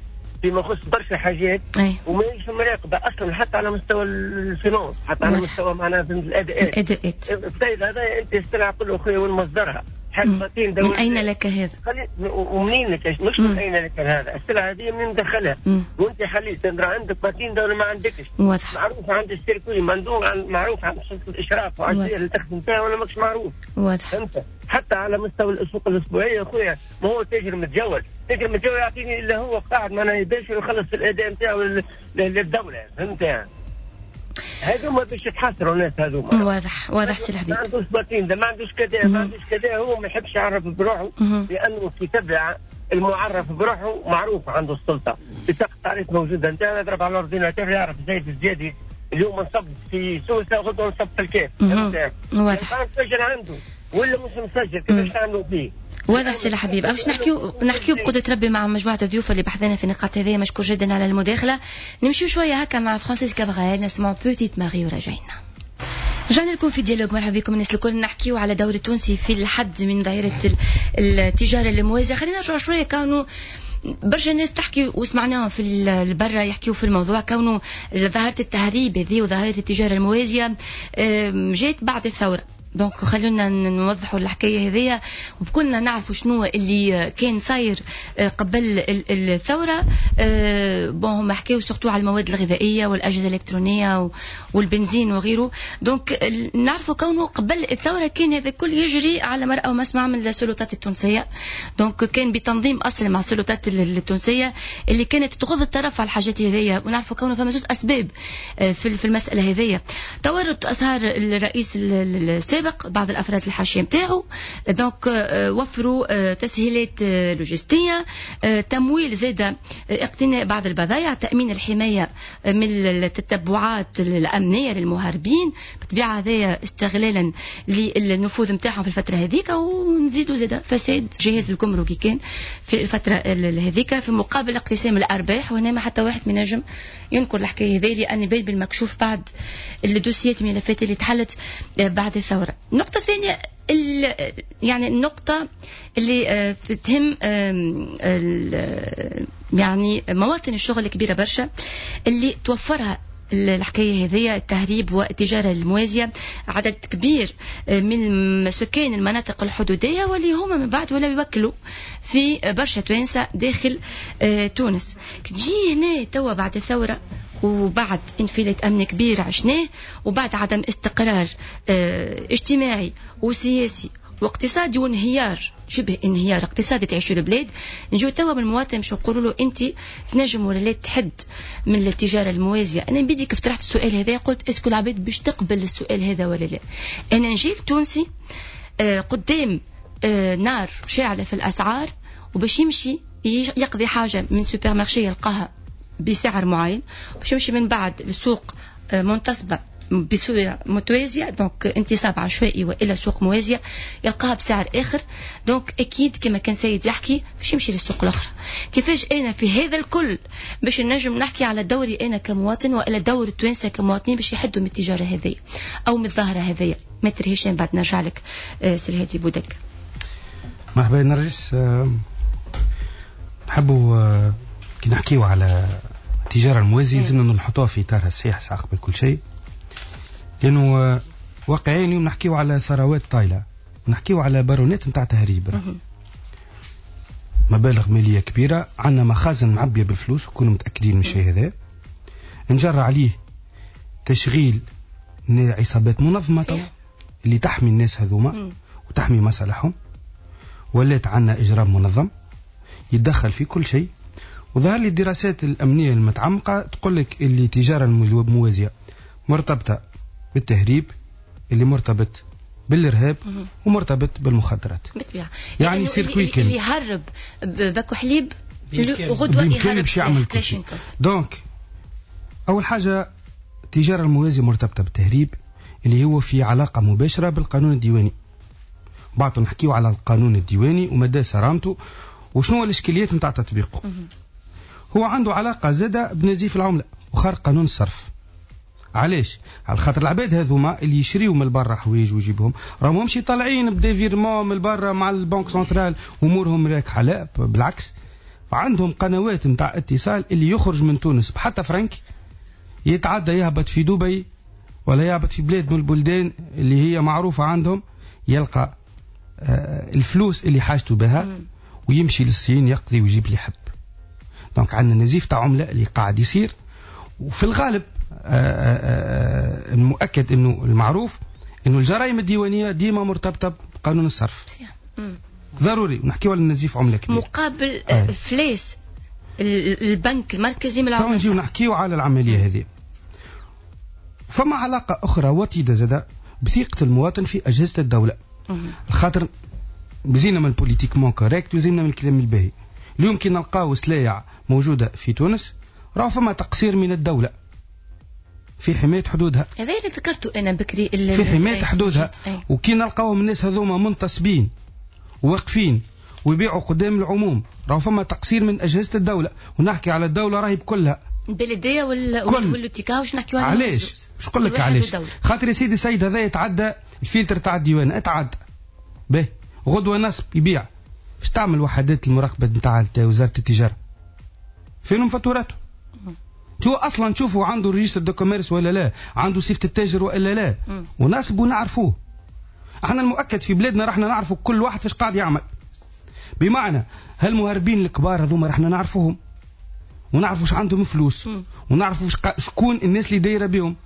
[SPEAKER 13] فيما يخص برشا حاجات وماهيش مراقبه اصلا حتى على مستوى الفينانس، حتى على مستوى معناها الاداءات. السيد هذا انت السلعه كله اخويا وين مصدرها؟
[SPEAKER 1] من أين لك هذا؟
[SPEAKER 13] ومنين لك؟ مش من أين لك هذا؟ السلعة هذه منين ندخلها؟ وأنت خليت تندرى عندك باتين دولة ما عندكش. معروف عند السيركوي معروف عند سلطة الإشراف وعشية اللي تخدم فيها ولا ماكش معروف. فهمت؟ حتى على مستوى الأسواق الأسبوعية أخويا ما هو تاجر متجول يعطيني إلا هو قاعد ما يباشر ويخلص في الأداء نتاعو للدولة. فهمت يعني؟ هذوما باش يتحسروا الناس هذوما.
[SPEAKER 1] واضح سي الحبيب.
[SPEAKER 13] ما عندوش باتين ده ما عندوش كذا هو ما يحبش يعرف بروحه لانه في تبع المعرف بروحه معروف عنده السلطه. بطاقه تعريف موجوده انت اضرب على الاورديناتور يعرف زيد الزيادي اليوم نصب في سوسه غدوه نصب في الكيف.
[SPEAKER 1] واضح.
[SPEAKER 13] مسجل عنده ولا مش مسجل كيفاش تعملوا فيه؟
[SPEAKER 1] واضح سي الحبيب. باش نحكيو بقدرة ربي مع مجموعة الضيوف اللي بحثنا في النقاط هذه. مشكور جدا على المداخلة. نمشيو شوية هكا مع فرانسيس كابغال نسمعوا بوتيت ماري وراجعين. رجعنا لكم في ديالوج. مرحبا بكم الناس الكل. نحكيو على دور التونسي في الحد من ظاهرة التجارة الموازية. خلينا نرجع شوية كونه برشا الناس تحكي وسمعناهم في البرة يحكيوا في الموضوع كونه ظاهرة التهريب هذه وظاهرة التجارة الموازية جات بعد الثورة. دونك خلونا نوضحوا الحكايه هذيا وبكلنا نعرفوا شنو اللي كان صاير قبل الثوره. هم حكيوا سورتو على المواد الغذائيه والاجهزه الالكترونيه والبنزين وغيره. دونك نعرفوا كونه قبل الثوره كان هذا الكل يجري على مرأى ومسمع من السلطات التونسيه. دونك كان بتنظيم اصلا مع السلطات التونسيه اللي كانت تغض الطرف على الحاجات هذيا. ونعرفوا كونه فما زوج اسباب في المساله هذيا. تورط اسعار الرئيس السابق بعض الافراد الحاشيه نتاعو. دونك وفروا تسهيلات لوجستيه، تمويل زاد اقتناء بعض البضائع، تامين الحمايه من التتبعات الامنيه للمهربين. بالطبيعه هذايا استغلالا للنفوذ نتاعهم في الفتره هذيك. ونزيدوا زاد فساد جهاز الجمركي كان في الفتره هذيك في مقابل اقتسام الارباح. وهنا ما حتى واحد من نجم ينكر الحكايه هذه لان بين بالمكشوف بعد الدوسيات والملفات اللي تحلت بعد الثوره. النقطة الثانية يعني النقطة اللي تهم يعني مواطن الشغل الكبيرة برشا اللي توفرها الحكاية هذه التهريب والتجارة الموازية. عدد كبير من سكان المناطق الحدودية واللي هم من بعد ولا يوكلوا في برشا توانسة داخل تونس. تجي هنا توا بعد الثورة وبعد انفلات أمن كبير عشناه وبعد عدم استقرار اجتماعي وسياسي واقتصادي وانهيار شبه انهيار اقتصادي تعيشوا البلاد. نجو توا من المواطن مش نقولوا له انت تنجم ولا لا تحد من التجاره الموازيه. انا بدي كيف طرحت السؤال هذا قلت اسكو العباد باش تقبل السؤال هذا ولا لا. انا نجي تونسي قدام نار شاعله في الاسعار وباش يمشي يقضي حاجه من سوبر مارشي يلقاها بسعر معين باش يمشي من بعد لسوق منتصبه بصورة متوازية. دونك انتصاب عشوائي وإلى سوق موازية يلقاها بسعر آخر. دونك أكيد كما كان سيد يحكي باش يمشي للسوق الأخرى. كيفاش أنا في هذا الكل باش نجم نحكي على دوري أنا كمواطن وإلى دور التوانسة كمواطنين باش يحدوا من التجارة هذه أو من الظاهرة هذه. متر هشام بعد نرجع لك سي هادي بودك.
[SPEAKER 14] مرحبا نرجس. نحبوا كي نحكيو على التجارة الموازية لازمنا نحطوها في إطارها صحيح قبل كل شيء. لأنه واقعيا اليوم نحكيو على ثروات طايلة نحكيو على بارونات نتاع تهريب مبالغ مالية كبيرة. عندنا مخازن معبية بالفلوس وكونوا متأكدين من الشيء هذا. نجر عليه تشغيل عصابات منظمة اللي تحمي الناس هذوما وتحمي مصالحهم. ولات عندنا إجرام منظم يتدخل في كل شيء. وظهر لي الدراسات الأمنية المتعمقة تقول لك اللي التجارة الموازية مرتبطة بالتهريب اللي مرتبط بالإرهاب ومرتبط بالمخدرات.
[SPEAKER 1] بالطبيعة
[SPEAKER 14] يعني سيركوي كامل
[SPEAKER 1] اللي يهرب باكو حليب غدوة يهرب
[SPEAKER 14] يعمل كل شيء. دونك أول حاجة التجارة الموازية مرتبطة بالتهريب اللي هو في علاقة مباشرة بالقانون الديواني. بعض نحكيو على القانون الديواني ومدى سرامته وشنو الإشكاليات متاع تطبيقه. هو عنده علاقة زادة بنزيف العملة وخارق قانون الصرف. علاش؟ على خاطر العباد هذوما اللي يشريوا من برا حوايج ويجيبهم راهمش طالعين بديفيرمون من برا مع البنك سنترال وامورهم راكحه. لا بالعكس عندهم قنوات متاع اتصال اللي يخرج من تونس حتى فرنك يتعدى يهبط في دبي ولا يهبط في بلاد من البلدان اللي هي معروفة عندهم، يلقى الفلوس اللي حاجته بها ويمشي للصين يقضي ويجيب اللي يحب. دونك عندنا نزيف تاع عملة اللي قاعد يصير، وفي الغالب المؤكد انه المعروف انه الجرائم الديوانية ديما مرتبطة بقانون الصرف. ضروري نحكيو على النزيف عملة كبير
[SPEAKER 1] مقابل فليس البنك المركزي من العملة.
[SPEAKER 14] نجيو نحكيو على العملية هذه. فما علاقة أخرى وطيدة زادة بثقة المواطن في أجهزة الدولة. الخاطر بزينا من البوليتيك مون كوريكت وزينا من الكلام الباهي. اليوم كي نلقاو سلايع موجودة في تونس راهو فما تقصير من الدولة في حماية حدودها.
[SPEAKER 1] هذا اللي ذكرته أنا بكري
[SPEAKER 14] في حماية حدودها. وكي نلقاوهم الناس هذوما منتصبين واقفين ويبيعوا قدام العموم راهو فما تقصير من أجهزة الدولة. ونحكي على الدولة راهي بكلها
[SPEAKER 1] البلدية والتيكا واش نحكيو على
[SPEAKER 14] علاش؟ واش نقول لك علاش؟ خاطر يا سيدي السيد هذا يتعدى الفلتر تاع الديوان، اتعدى به غدوة نصب يبيع. باش تعمل وحدات المراقبة نتاع وزارة التجارة فينهم فاتوراته؟ هو اصلا تشوفوا عنده ريجستر دو كوميرس ولا لا، عنده صفة التاجر ولا لا، وناسب ونعرفوه. احنا المؤكد في بلادنا رحنا نعرفوا كل واحد فاش قاعد يعمل، بمعنى هالمهربين الكبار هذوما رحنا نعرفوهم ونعرفوا واش عندهم فلوس ونعرفوا شكون الناس اللي دايره بهم.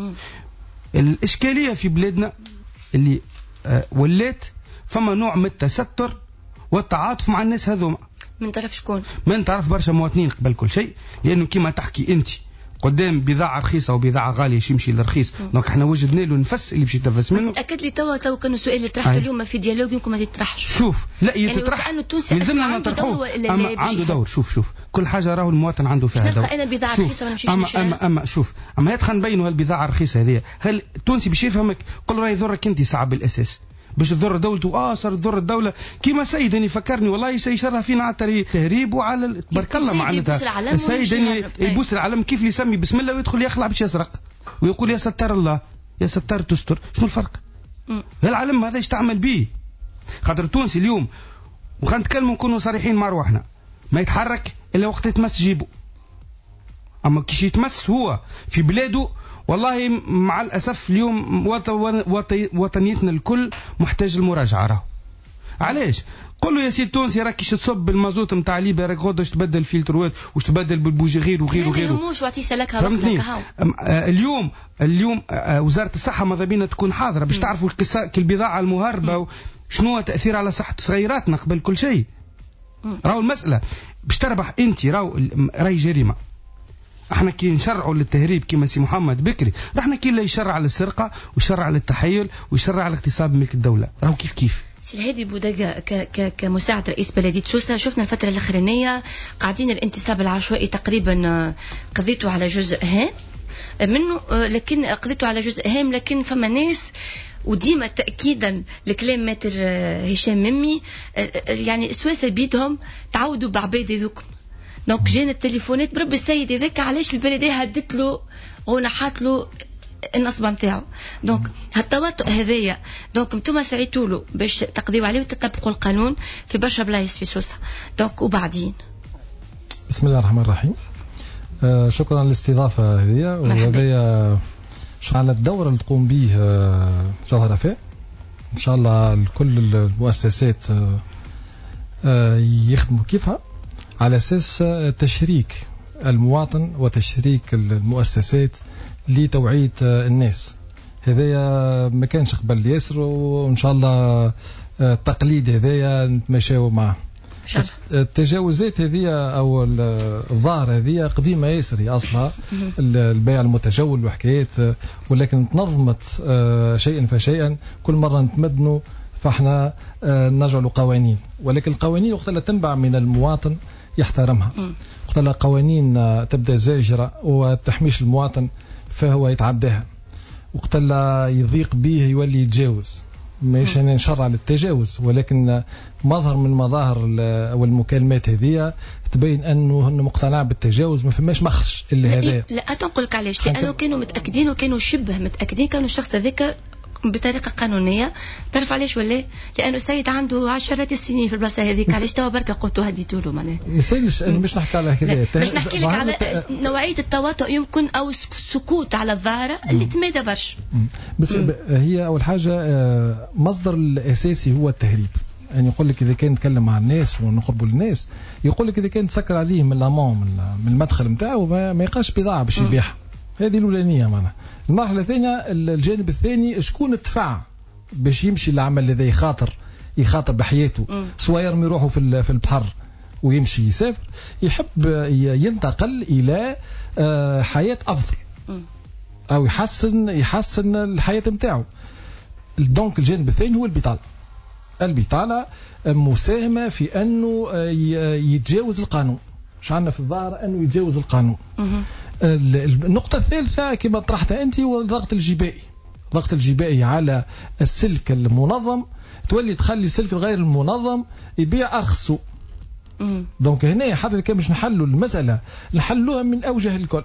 [SPEAKER 14] الاشكاليه في بلادنا اللي ولات فما نوع من التستر والتعاطف مع الناس هذوما
[SPEAKER 1] من طرف شكون؟
[SPEAKER 14] من طرف برشا مواطنين قبل كل شيء، لانه كما تحكي انت قدام بضاعه رخيصه وبضاعه غاليه يمشي للرخيص. دونك احنا وجدنا له نفس اللي باش يتنفس منه.
[SPEAKER 1] اكد لي تو كان السؤال اللي طرحته اليوم في ديالوج يمكن ما يتطرحش.
[SPEAKER 14] شوف لا يتطرح
[SPEAKER 1] يعني كانه التونسي عنده دور ولا
[SPEAKER 14] لا؟ عنده دور. شوف كل حاجه راهو المواطن عنده فيها دور.
[SPEAKER 1] انا بضاعه رخيصه ما نمشيش نشريها.
[SPEAKER 14] اما شوف اما خلينا نبينوا هالبضاعه الرخيصه هذه، هل التونسي باش يفهمك؟ قل راهي يضرك انت صعب بالاساس باش تضر دولته. صار تضر الدوله كيما سيدني فكرني والله سيشرها فينا على التهريب وعلى تبارك الله معناتها السيد يبوس العلم كيف يسمي بسم الله ويدخل يخلع باش يسرق ويقول يا ستار الله يا ستار تستر. شنو الفرق؟ العلم هذا ايش تعمل به؟ خاطر التونسي اليوم وخلينا نتكلموا نكونوا صريحين مع روحنا ما يتحرك الا وقت يتمس جيبه. اما كيش يتمس هو في بلاده والله مع الأسف اليوم وطنيتنا الكل محتاج المراجعة. راهو علاش؟ قل له يا سيد تونسي راك كيش تصب المازوت نتاع ليبيا راك غدا تبدل الفلتروات واش تبدل بالبوجيغير وغيره
[SPEAKER 1] مش وعطي سلكها وقتها.
[SPEAKER 14] اليوم وزارة الصحة ماذا بينا تكون حاضرة باش تعرفوا البضاعة المهربة شنو هو تأثير على صحة صغيراتنا قبل كل شيء. راهو المسألة باش تربح انت راهي جريمة. احنا كي نشرعوا للتهريب كما سي محمد بكري رحنا كي لا يشرع على السرقه ويشرع على التحيل ويشرع على اغتصاب ملك الدوله. راهو كيف
[SPEAKER 1] سي الهادي بودقة كمساعد رئيس بلدية سوسة شفنا الفترة الأخرانية قاعدين الانتصاب العشوائي تقريبا قضيته على جزء هام منه، لكن قضيته على جزء هام لكن فما ناس وديما تأكيدا لكلام ماتر هشام ممي يعني سواسة بيدهم تعودوا بعباد ذوكم. دونك جينا التليفونات برب السيد هذاك علاش البلدية هدت له ونحات له النصبة نتاعو. دونك هالتواطؤ هذايا دونك انتم سعيتوا له باش تقضيوا عليه وتطبقوا القانون في برشا بلايص في سوسة. دونك وبعدين
[SPEAKER 15] بسم الله الرحمن الرحيم. شكرا على الاستضافة هذه وهذايا على الدور اللي تقوم به جوهرة فيه. ان شاء الله كل المؤسسات يخدموا كيفها على أساس تشريك المواطن وتشريك المؤسسات لتوعية الناس. هذايا ما كانش قبل ياسر وإن شاء الله التقليد هذايا نتماشاو معه. التجاوزات هذه أو الظاهرة هذه قديمة ياسر أصلها البيع المتجول وحكايات، ولكن تنظمت شيئا فشيئا كل مرة نتمدنوا فاحنا نجعل قوانين، ولكن القوانين وقت لا تنبع من المواطن يحترمها. وقت لا قوانين تبدأ زاجرة وتحميش المواطن فهو يتعداها. وقت لا يضيق به يولي يتجاوز. مش أنا نشرع للتجاوز، ولكن مظهر من مظاهر أو المكالمات هذه تبين أنه مقتنع بالتجاوز ما فماش مخرج إلا هذا.
[SPEAKER 1] لا أتنقلك علاش؟ لأنه كانوا متأكدين وكانوا شبه متأكدين كانوا الشخص هذاك بطريقه قانونيه. تعرف علاش ولا؟ لانه السيد عنده عشرات السنين في البلاصه هذيك، علاش توا بركه قلتوا هديتوا له معناها.
[SPEAKER 15] مثالش انا مش نحكي على هكذا،
[SPEAKER 1] باش نحكي لك على نوعيه التواطؤ يمكن او السكوت على الظاهره اللي تمادى برشا.
[SPEAKER 15] بس هي اول حاجه مصدر الاساسي هو التهريب. يعني يقول لك اذا كان نتكلم مع الناس ونقربوا للناس، يقول لك اذا كان تسكر عليه من الامون من المدخل نتاعو ما يلقاش بضاعه باش يبيعها. هذه الاولانيه معناها. المرحله الثانيه الجانب الثاني شكون ادفع باش يمشي العمل هذا، يخاطر بحياته، سواء يرمي روحه في البحر ويمشي يسافر، يحب ينتقل الى حياه افضل او يحسن الحياه نتاعو. دونك الجانب الثاني هو البطاله مساهمه في انه يتجاوز القانون. مش عندنا في الظاهر انه يتجاوز القانون. النقطه الثالثه كما طرحتها انت هو الضغط الجبائي على السلك المنظم، تولي تخلي السلك الغير المنظم يبيع ارخص. دونك هنا حتى كان مش نحلوا المساله، نحلوها من اوجه الكل.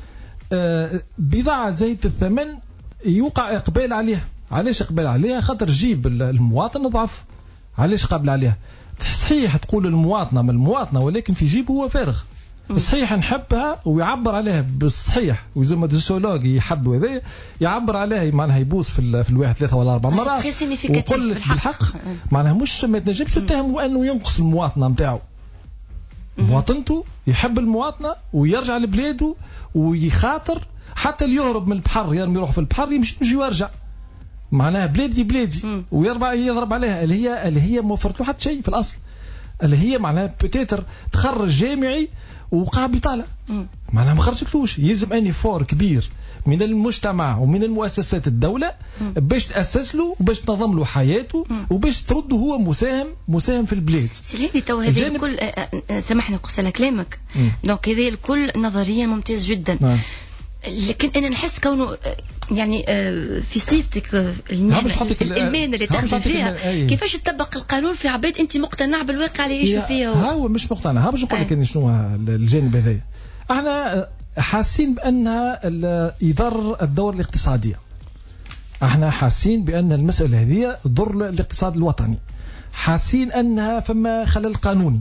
[SPEAKER 15] بضاعه زايده الثمن يوقع اقبال عليها. علاش اقبال عليها؟ خاطر جيب المواطن ضعف. علاش قابل عليها؟ صحيح تقول المواطنه من المواطنه، ولكن في جيبه هو فارغ. صحيح نحبها ويعبر عليها بالصحيح، وزي ما السولوج يحب هذا يعبر عليها معناها يبوس في الواحد 3 ولا 4 مرات ويقول بالحق معناها مش ما تنجمش تتهمه انه ينقص المواطنه نتاعو. مواطنته يحب المواطنه ويرجع لبلاده ويخاطر، حتى اللي يهرب من البحر يرمي يروح في البحر يمشي ويرجع. معناها بلادي يضرب عليها اللي هي ما وفرت له حتى شيء في الاصل، اللي هي معناها بتيتر تخرج جامعي وقع بطالة. معناها ما خرجتلوش. يلزم اني فور كبير من المجتمع ومن المؤسسات الدولة باش تأسس له وباش تنظم له حياته وباش ترده هو مساهم في البلاد.
[SPEAKER 1] سليبي تو هذه الكل سامحني قصة كلامك. دونك هذه الكل نظريا ممتاز جدا. لكن انا نحس كونه يعني في صيفتك المهنه اللي تخدم فيها كيفاش تطبق القانون في عباد انت مقتنع بالواقع اللي يعيشوا فيه.
[SPEAKER 15] هو مش مقتنع. باش نقول لك شنو الجانب هذا. احنا حاسين بانها يضر الدور الاقتصاديه. احنا حاسين بان المساله هذه تضر الاقتصاد الوطني. حاسين انها فما خلل قانوني.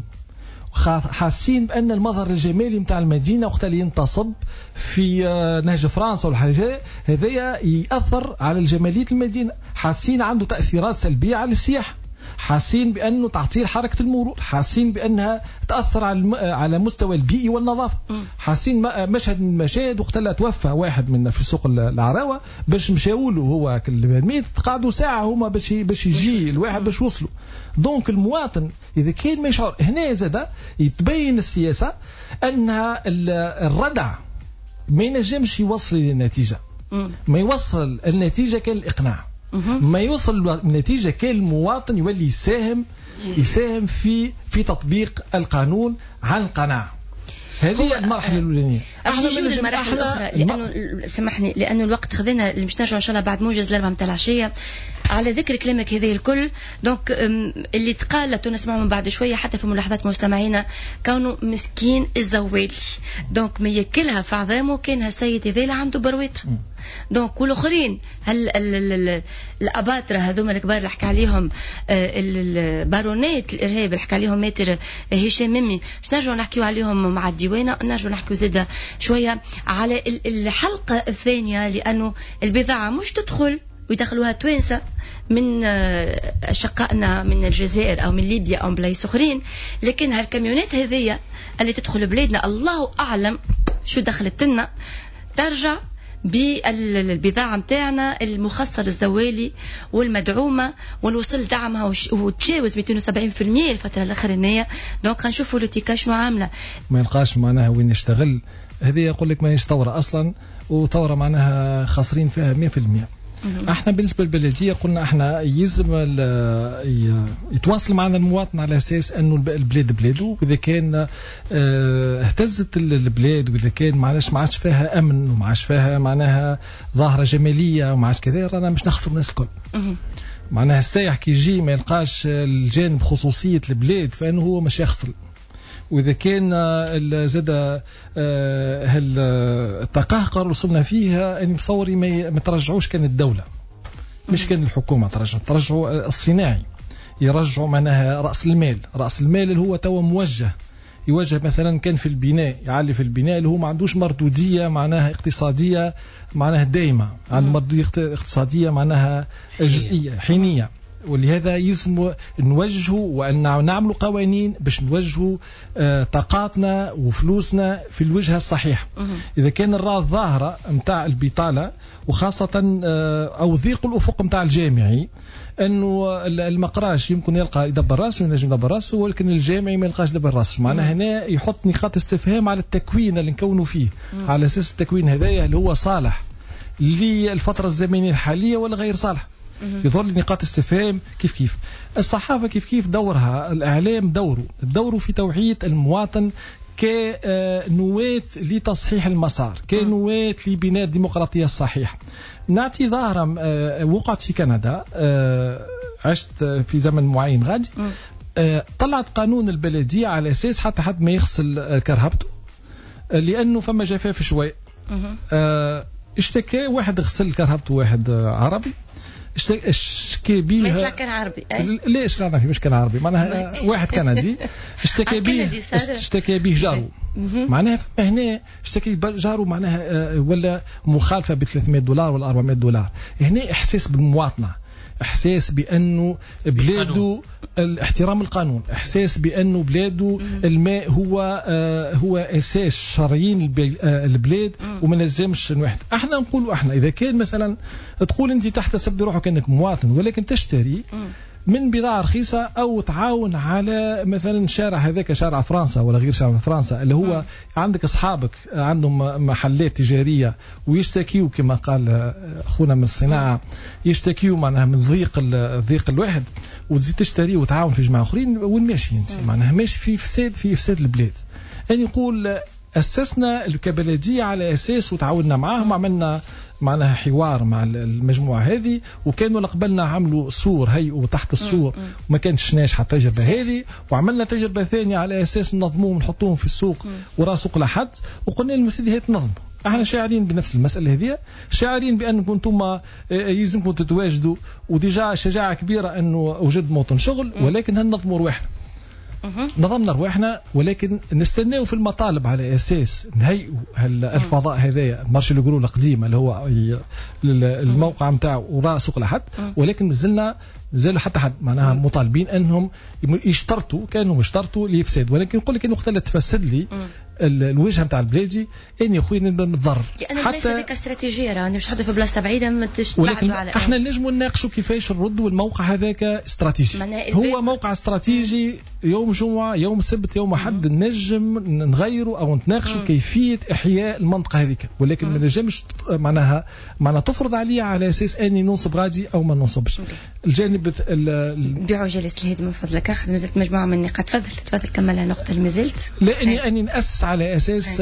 [SPEAKER 15] حاسين بأن المظهر الجمالي متاع المدينة وقت اللي ينتصب في نهج فرنسا والحاجة هذا يأثر على الجمالية المدينة. حاسين عنده تأثيرات سلبية على السياحة. حاسين بأنه تعطيل حركة المرور. حاسين بأنها تأثر على مستوى البيئي والنظافة. حاسين مشهد من المشاهد وقت اللي توفى واحد من في سوق العراوة باش مشاولوا هو الميت قعدوا ساعة هما باش يجي الواحد باش وصلوا. دونك المواطن إذا كان ما يشعر هنا زاد يتبين السياسة أنها الردع ما ينجمش يوصل للنتيجة. ما يوصل النتيجة كان الإقناع. ما يوصل النتيجة كان المواطن يولي يساهم في تطبيق القانون عن قناعة. هذه المرحلة الأولانية.
[SPEAKER 1] احنا من المراحل الأخرى لأنه سامحني لأنه الوقت خذينا اللي مش نرجع إن شاء الله بعد موجز الأربعة متاع العشية على ذكر كلامك هذه الكل. دونك اللي تقالت ونسمعه من بعد شوية حتى في ملاحظات مستمعينا كونه مسكين الزوالي. دونك ما ياكلها في عظامه كان هالسيد هذا عنده برويته. دونك والاخرين الاباطره هذوما الكبار اللي حكى عليهم البارونات الارهاب اللي حكى عليهم ماتر هشام ميمي نرجعوا نحكيو عليهم مع الديوانه. نرجعوا نحكيو زاده شويه على الحلقه الثانيه لانه البضاعه مش تدخل ويدخلوها توانسه من شقائنا من الجزائر او من ليبيا او من بلايص اخرين، لكن هالكاميونات هذية اللي تدخل بلادنا الله اعلم شو دخلت لنا ترجع بالبضاعة متاعنا المخصصة للزوالي والمدعومة ونوصل دعمها وتجاوز 270% الفترة الأخرانية. دونك نشوفوا لوتيكا شنو عاملة
[SPEAKER 15] ما يلقاش معناها وين يشتغل. هذه يقول لك ما هيش ثورة أصلا وثورة معناها خاسرين فيها 100%. احنا بالنسبه للبلديه قلنا احنا يلزم يتواصل معنا المواطن على اساس انه البلاد بلاده، واذا كان اهتزت البلاد واذا كان ما عادش فيها امن وما عادش فيها معناها ظاهره جماليه وما عادش كذا رانا مش نخسر الناس الكل. معناها السائح كي يجي ما يلقاش الجانب خصوصيه البلاد فانه هو مش يخسر. وإذا كان زاد التقهقر وصلنا فيها أن مصوري ما ترجعوش كان الدولة مش كان الحكومة ترجعوا الصناعي، يرجعوا معناها رأس المال اللي هو توا يوجه مثلا كان في البناء، يعلي في البناء اللي هو ما عندوش مردودية معناها اقتصادية معناها دائمة، عنده مردودية اقتصادية معناها جزئية حينية. ولهذا يلزم نوجهوا وأن نعملوا قوانين باش نوجهوا طاقاتنا وفلوسنا في الوجهة الصحيحة. إذا كان الرأى الظاهرة متاع البطالة وخاصة أو ضيق الأفق متاع الجامعي، أنه المقراش يمكن يلقى يدبر راسه وينجم يدبر راسه، ولكن الجامعي ما يلقاش يدبر راسه. معناها هنا يحط نقاط استفهام على التكوين اللي نكونوا فيه، على أساس التكوين هذايا اللي هو صالح للفترة الزمنية الحالية ولا غير صالح. يظهر لي نقاط استفهام كيف الصحافة كيف دورها، الإعلام دوره في توعية المواطن كنواة لتصحيح المسار، كنواة لبناء الديمقراطية الصحيحة. نعطي ظاهرة وقعت في كندا، عشت في زمن معين غادي، طلعت قانون البلدية على أساس حتى حد ما يغسل كرهبته لأنه فما جفاف شوي. اشتكى واحد غسل كرهبته، واحد عربي اشتكى بيه،
[SPEAKER 1] ما كان عربي
[SPEAKER 15] ليش لا مش كان عربي، معناها واحد كندي اشتكى به جارو، معناها هنا اشتكى جارو معناها ولا مخالفة ب $300 ولا $400. هنا احساس بالمواطنة، احساس بانه بلاده احترام القانون، احساس بانه بلاده الماء هو اساس شرعيين البلاد وما نلزمش واحد. احنا نقولوا اذا كان مثلا تقول انت تحتسب روحك انك مواطن ولكن تشتري من بضاعة رخيصة أو تعاون على مثلا شارع هذاك شارع فرنسا ولا غير شارع فرنسا اللي هو عندك أصحابك عندهم محلات تجارية ويشتكيوا كما قال أخونا من الصناعة، يشتكيوا معناها من ضيق الواحد، وتزيد تشتري وتعاون في جماعة آخرين. وين ماشي أنت؟ معناها ماشي في فساد البلاد. أن يقول أسسنا الكبلدية على أساس وتعاوننا معاهم، عملنا معناها حوار مع المجموعة هذه، وكانوا قبلنا عملوا سور هيئوا تحت السور وما كانتش ناجحة التجربة هذه، وعملنا تجربة ثانية على أساس ننظموهم ونحطوهم في السوق وراء سوق لحد، وقلنا للمسيدي هي تنظم. احنا شاعرين بنفس المسألة هذه، شاعرين بأنكم انتم يلزمكم تتواجدوا، وديجا شجاعة كبيرة أنه وجد موطن شغل، ولكن هننظموا رواحنا. نظمنا رواحنا ولكن نستناو في المطالب على أساس نهيئوا الفضاء هذايا مارشي يقولوا القديم اللي هو الموقع متاعه وراء سوق لحد، ولكن زالوا حتى حد معناها مطالبين أنهم كانوا يشترطوا لإفساد. ولكن نقول لك إنه وقت اللي تفسد لي الوجهه نتاع البلادي اني خويا نتضرر،
[SPEAKER 1] لان البلاصه هذيك استراتيجيه راني مش حاطه في بلاصه بعيده ما تبعدوا على
[SPEAKER 15] احنا نجموا نناقشوا كيفاش نردوا الموقع هذاك استراتيجي. هو موقع استراتيجي، يوم جمعه يوم سبت يوم احد نجم نغيروا او نتناقشوا كيفيه احياء المنطقه هذيك، ولكن ما نجمش معناها تفرض عليا على اساس اني ننصب غادي او ما ننصبش. الجانب
[SPEAKER 1] بعجاله الهدي من فضلك اخذ مازلت مجموعه من النقاط، تفضل كملها نقطه اللي مازلت.
[SPEAKER 15] لاني ناسس على أساس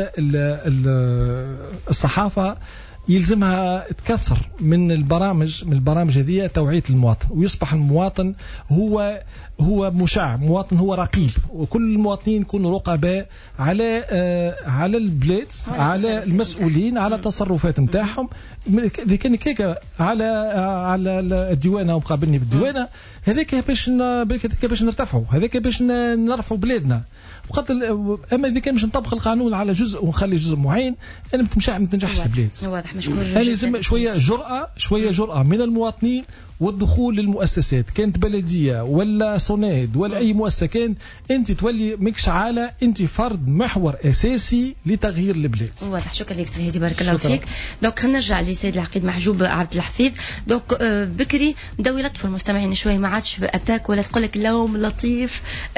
[SPEAKER 15] الصحافة يلزمها تكثر من البرامج هذه توعية المواطن، ويصبح المواطن هو مشع، مواطن هو رقيب، وكل المواطنين يكونوا رقباء على البلاد، على المسؤولين، على التصرفات نتاعهم. إذا كان كيكا على الديوانة ومقابلني بالديوانة هذاك باش نرتفعوا، هذاك باش نرفعوا بلادنا. اما اذا كان مش نطبق القانون على جزء ونخلي جزء معين انا ما تنجحش البلاد.
[SPEAKER 1] واضح. مشكور.
[SPEAKER 15] لازم شويه جرأة من المواطنين والدخول للمؤسسات، كانت بلديه ولا صناد ولا اي مؤسسه، كان انت تولي مكش عالة، انت فرد محور اساسي لتغيير البلاد.
[SPEAKER 1] واضح. شكرا لك سيدي، بارك الله فيك. دونك خلينا نرجع لسيد العقيد محجوب عبد الحفيظ. دونك بكري بداو يلطفوا المستمعين شوي، ما عادش في اتاك ولا تقول لك اللوم لطيف.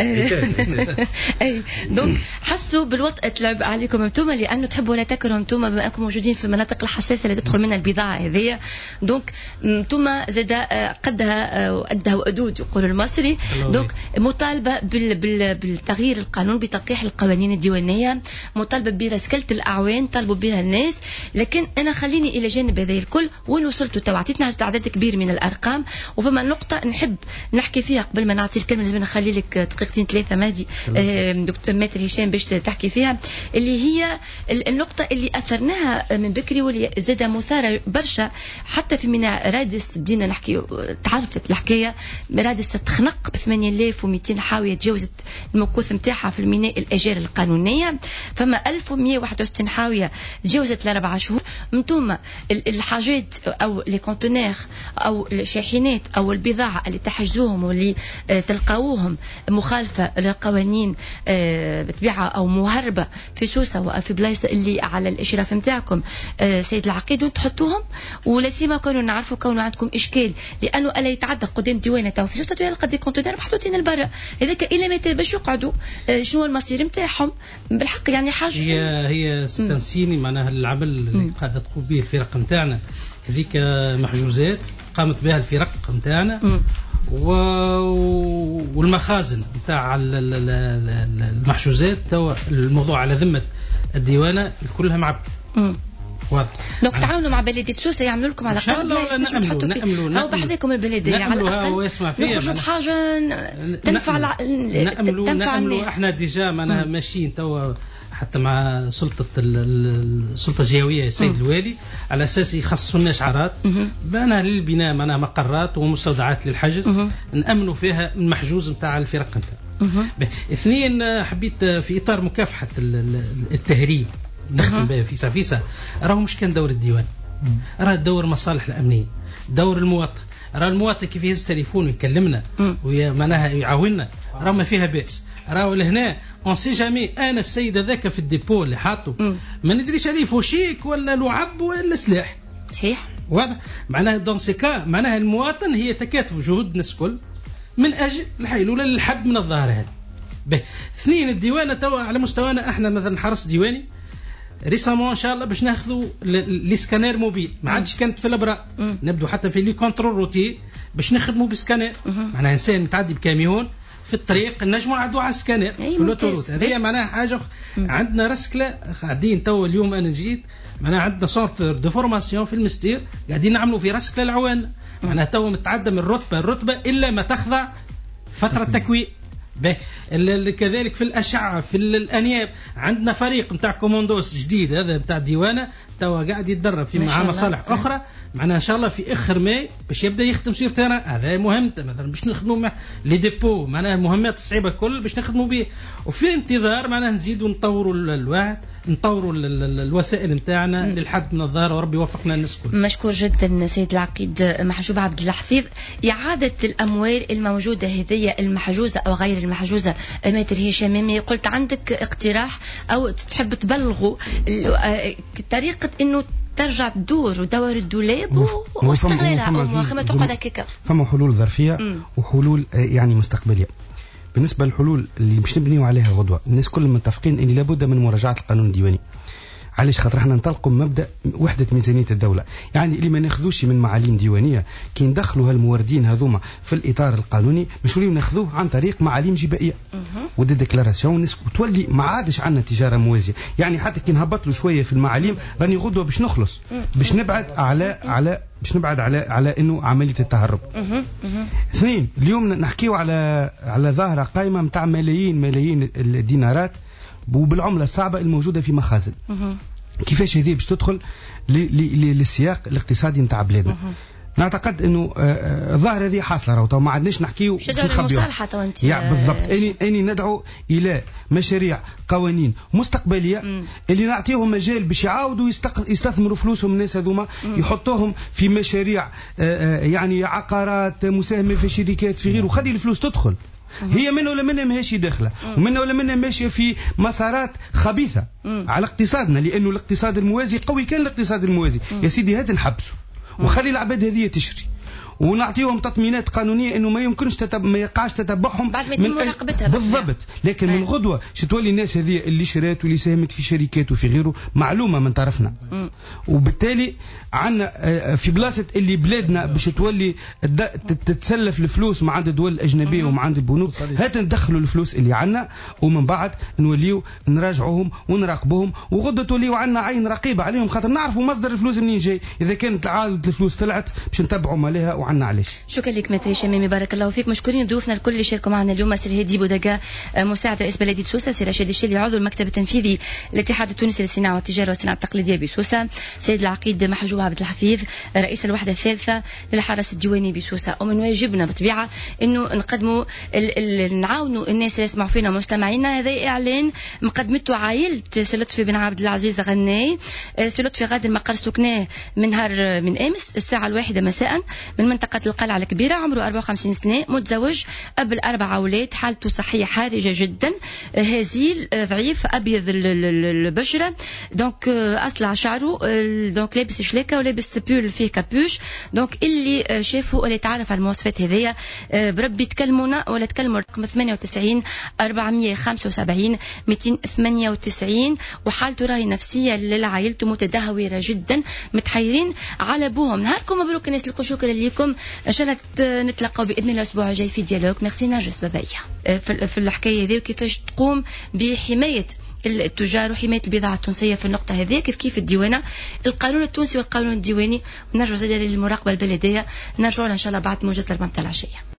[SPEAKER 1] اي دونك حسوا بالوطأة تلعب عليكم انتم، لانه تحبوا لا تاكلوا انتم بما انكم موجودين في المناطق الحساسه اللي تدخل منها البضاعه هذه. دونك انتم زاد قدها وأدها وأدود يقول المصري. دونك مطالبة بالتغيير القانون، بتلقيح القوانين الديوانية، مطالبة برسكلة الأعوان طالبوا بها الناس. لكن أنا خليني إلى جانب هذا الكل وين وصلتوا تو. عطيتنا عدد كبير من الأرقام، وفما نقطة نحب نحكي فيها قبل ما نعطي الكلمة، لازم نخلي لك دقيقتين ثلاثة مادي دكتور ماتر هشام باش تحكي فيها، اللي هي النقطة اللي أثرناها من بكري واللي زاد مثارة برشا حتى في من رادس بدينا نحكي اللي تعرفت الحكايه رادس تخنق ب 8200 حاويه تجاوزت المكوث نتاعها في الميناء الاجار القانونيه. فما 1161 حاويه تجاوزت ل4 شهور. انتم الحاجات او لي كونتينر او الشاحنات او البضاعه اللي تحجزوهم واللي تلقاوهم مخالفه للقوانين بطبيعه او مهربه في سوسه وفي بلايص اللي على الاشراف نتاعكم سيد العقيد وتحطوهم، ولا سيما كونوا نعرفوا كونوا عندكم اشكال لانه الا يتعدى قدام ديوانه تو في سوسه يلقى دي كونتينر محطوطين لبرا، هذاك الا ما باش يقعدوا شنو المصير نتاعهم بالحق. يعني حاجه
[SPEAKER 11] هي ستنسيني معناها العمل اللي قاعده تقوم به الفرق نتاعنا هذيك محجوزات قامت بها الفرق نتاعنا والمخازن نتاع المحجوزات توا الموضوع على ذمه الديوانه كلها معبد.
[SPEAKER 1] واضح. دونك تعاونوا مع بلديه سوسه يعملوا لكم على الاقل بلايص باش تحطوا فيه او بحذاكم البلديه على الاقل نخرجوا بحاجه تنفع الناس.
[SPEAKER 11] احنا ديجا معناها ماشيين توا حتى مع السلطه الجهويه السيد الوالي على اساس يخصصوا لنا اشعارات بانها للبناء معناها مقرات ومستودعات للحجز نامنوا فيها المحجوز نتاع الفرق نتاعنا. اثنين حبيت في اطار مكافحه التهريب نخدم بها فيسا راهو مش كان دور الديوان، راه دور المصالح الامنيه، دور المواطن. راه المواطن كيف يهز تليفون ويكلمنا ومعناها يعاوننا راه ما فيها باس. راهو لهنا اون سي جامي انا السيد هذاك في الديبو اللي حاطه ما ندريش عليه فوشيك ولا لعب ولا سلاح
[SPEAKER 1] صحيح
[SPEAKER 11] واضح. معناها دون سيكا معناها المواطن هي تكاتف جهود الناس كل من اجل الحيلوله للحد من الظاهره هذه. اثنين الديوانه توا على مستوانا احنا مثلا حرس ديواني ريسامون ان شاء الله باش ناخذوا لي سكانير موبيل ما عادش كانت في الابراء نبدو حتى في لي كونترول روتي باش نخدموا بسكانير. معناها انسان متعدي بكاميون في الطريق نجموا نعدوا على السكانير في الاوتوروت. هذه معناها حاجه عندنا رسكله قاعدين تو اليوم انا جيت معناها عندنا سورتور دو فورماسيون في المستير قاعدين نعملوا في رسكله العوان معناها تو متعدى من الرتبه الا ما تخضع فتره تكوين. كذلك في الأشعة في الأنياب عندنا فريق نتاع كوموندوس جديد هذا نتاع ديوانة توا قاعد يتدرب في مع مصالح أخرى معنا إن شاء الله في آخر ماي باش يبدأ يخدم سير تيران. هذا مهمته مثلا باش نخدموا مع لي ديبو معناها المهمات الصعيبة كل باش نخدموا به. وفي انتظار معناها نزيدوا نطوروا الوعد نطوروا الوسائل نتاعنا للحد من الظاهر وربي يوفقنا الناس كل.
[SPEAKER 1] مشكور جدا سيد العقيد محجوب عبد الحفيظ. إعادة الأموال الموجودة هذه المحجوزة أو غير المحجوزة ماتر هشام قلت عندك اقتراح أو تحب تبلغوا طريقة إنه ترجع تدور ودور الدولاب واستغلالها أو خما تقعد هكاك.
[SPEAKER 14] فما حلول ظرفية وحلول يعني مستقبلية. بالنسبة للحلول اللي مش نبنيوا عليها غدوة الناس كلهم متفقين ان لابد من مراجعة القانون الديواني. علاش؟ خاطر احنا نطلقوا مبدا وحده ميزانيه الدوله، يعني اللي ما ناخذوش من معاليم ديوانيه كي ندخلوا هالموردين هذوما في الاطار القانوني مش نوليو ناخذوه عن طريق معاليم جبائيه ودي ديكلاراسيون وتولي ما عادش عندنا تجاره موازيه. يعني حتى كي نهبط له شويه في المعاليم راني غدوه باش نخلص باش نبعد على انه عمليه التهرب. اثنين اليوم نحكيو على ظاهره قائمه نتاع ملايين الدينارات وبالعملة الصعبة الموجودة في مخازن. كيفاش هذه باش تدخل للسياق الاقتصادي نتاع بلادنا؟ نعتقد انه الظاهرة هذه حاصلة راهو ما عندناش نحكيو باش نخبيوها يعني بالضبط. اني ندعو الى مشاريع قوانين مستقبلية اللي نعطيهم مجال باش يعاودوا يستثمروا فلوسهم الناس هذوما يحطوهم في مشاريع يعني عقارات مساهمة في شركات في غيره وخلي الفلوس تدخل. هي منه ولا منها ماشي داخله ومنه ولا منها ماشيه في مسارات خبيثه على اقتصادنا لانه الاقتصاد الموازي قوي. كان الاقتصاد الموازي يا سيدي هات نحبسه وخلي العباد هذه تشري ونعطيهم تطمينات قانونيه انه ما يمكنش ما يقعش تتبعهم
[SPEAKER 1] بعد ما يتم مراقبتها
[SPEAKER 14] بالضبط. لكن من غدوه تولي الناس هذه اللي شرات واللي ساهمت في شركات وفي غيره معلومه من طرفنا وبالتالي عندنا في بلاصه اللي بلادنا باش تولي تتسلف الفلوس مع عند الدول الاجنبيه ومع عند البنوك هات ندخلوا الفلوس اللي عندنا ومن بعد نوليو نراجعوهم ونراقبوهم وغدوه توليو عندنا عين رقيبه عليهم خاطر نعرفوا مصدر الفلوس منين جاي. اذا كانت عادة الفلوس طلعت باش نتبعوا مالها وعنا علاش.
[SPEAKER 1] شكرا لك مثري شميمي، بارك الله فيك. مشكورين ضيوفنا الكل اللي شاركوا معنا اليوم، سي هادي بودقا مساعد رئيس بلديه سوسه، سي رشيد الشلي عضو المكتب التنفيذي الاتحاد التونسي للصناعه والتجاره والصناعه التقليديه بسوسه، سيد العقيد محجوب عبد الحفيظ رئيس الوحده الثالثه للحرس الديواني بسوسه. ومن واجبنا بالطبيعه انه نقدموا نعاونوا الناس اللي يسمعوا فينا مستمعينا. هذا اعلان مقدمته عائله سي لطفي بن عبد العزيز غناي. سي لطفي غادر مقر سكناه من نهار من امس الساعه 1 مساء من منطقه القلعه الكبيره، عمره 54 سنه، متزوج، اب ال4 اولاد، حالته صحيه حرجه جدا، هزيل، ضعيف، ابيض البشره، دونك اصلع شعره، دونك لابس شلاكه ولابس بول فيه كابوش. دونك اللي شافوا ولا يتعرف على المواصفات هذيا بربي تكلمونا ولا تكلموا رقم 98 475 298. وحالته راهي نفسيه لعائلته متدهوره جدا، متحيرين على ابوهم. نهاركم مبروك الناس الكل، شكرا لكم، ان شاء الله نتلاقاو باذن الله الاسبوع الجاي في ديالوج. ميرسي نرجس بابايا في الحكايه هذه، وكيفاش تقوم بحمايه التجار وحمايه البضاعه التونسيه في النقطه هذه، كيف الديوانه، القانون التونسي والقانون الديواني. ونرجع زاد للمراقبه البلديه، نرجعوا ان شاء الله بعد موجه 4 متاع العشيه.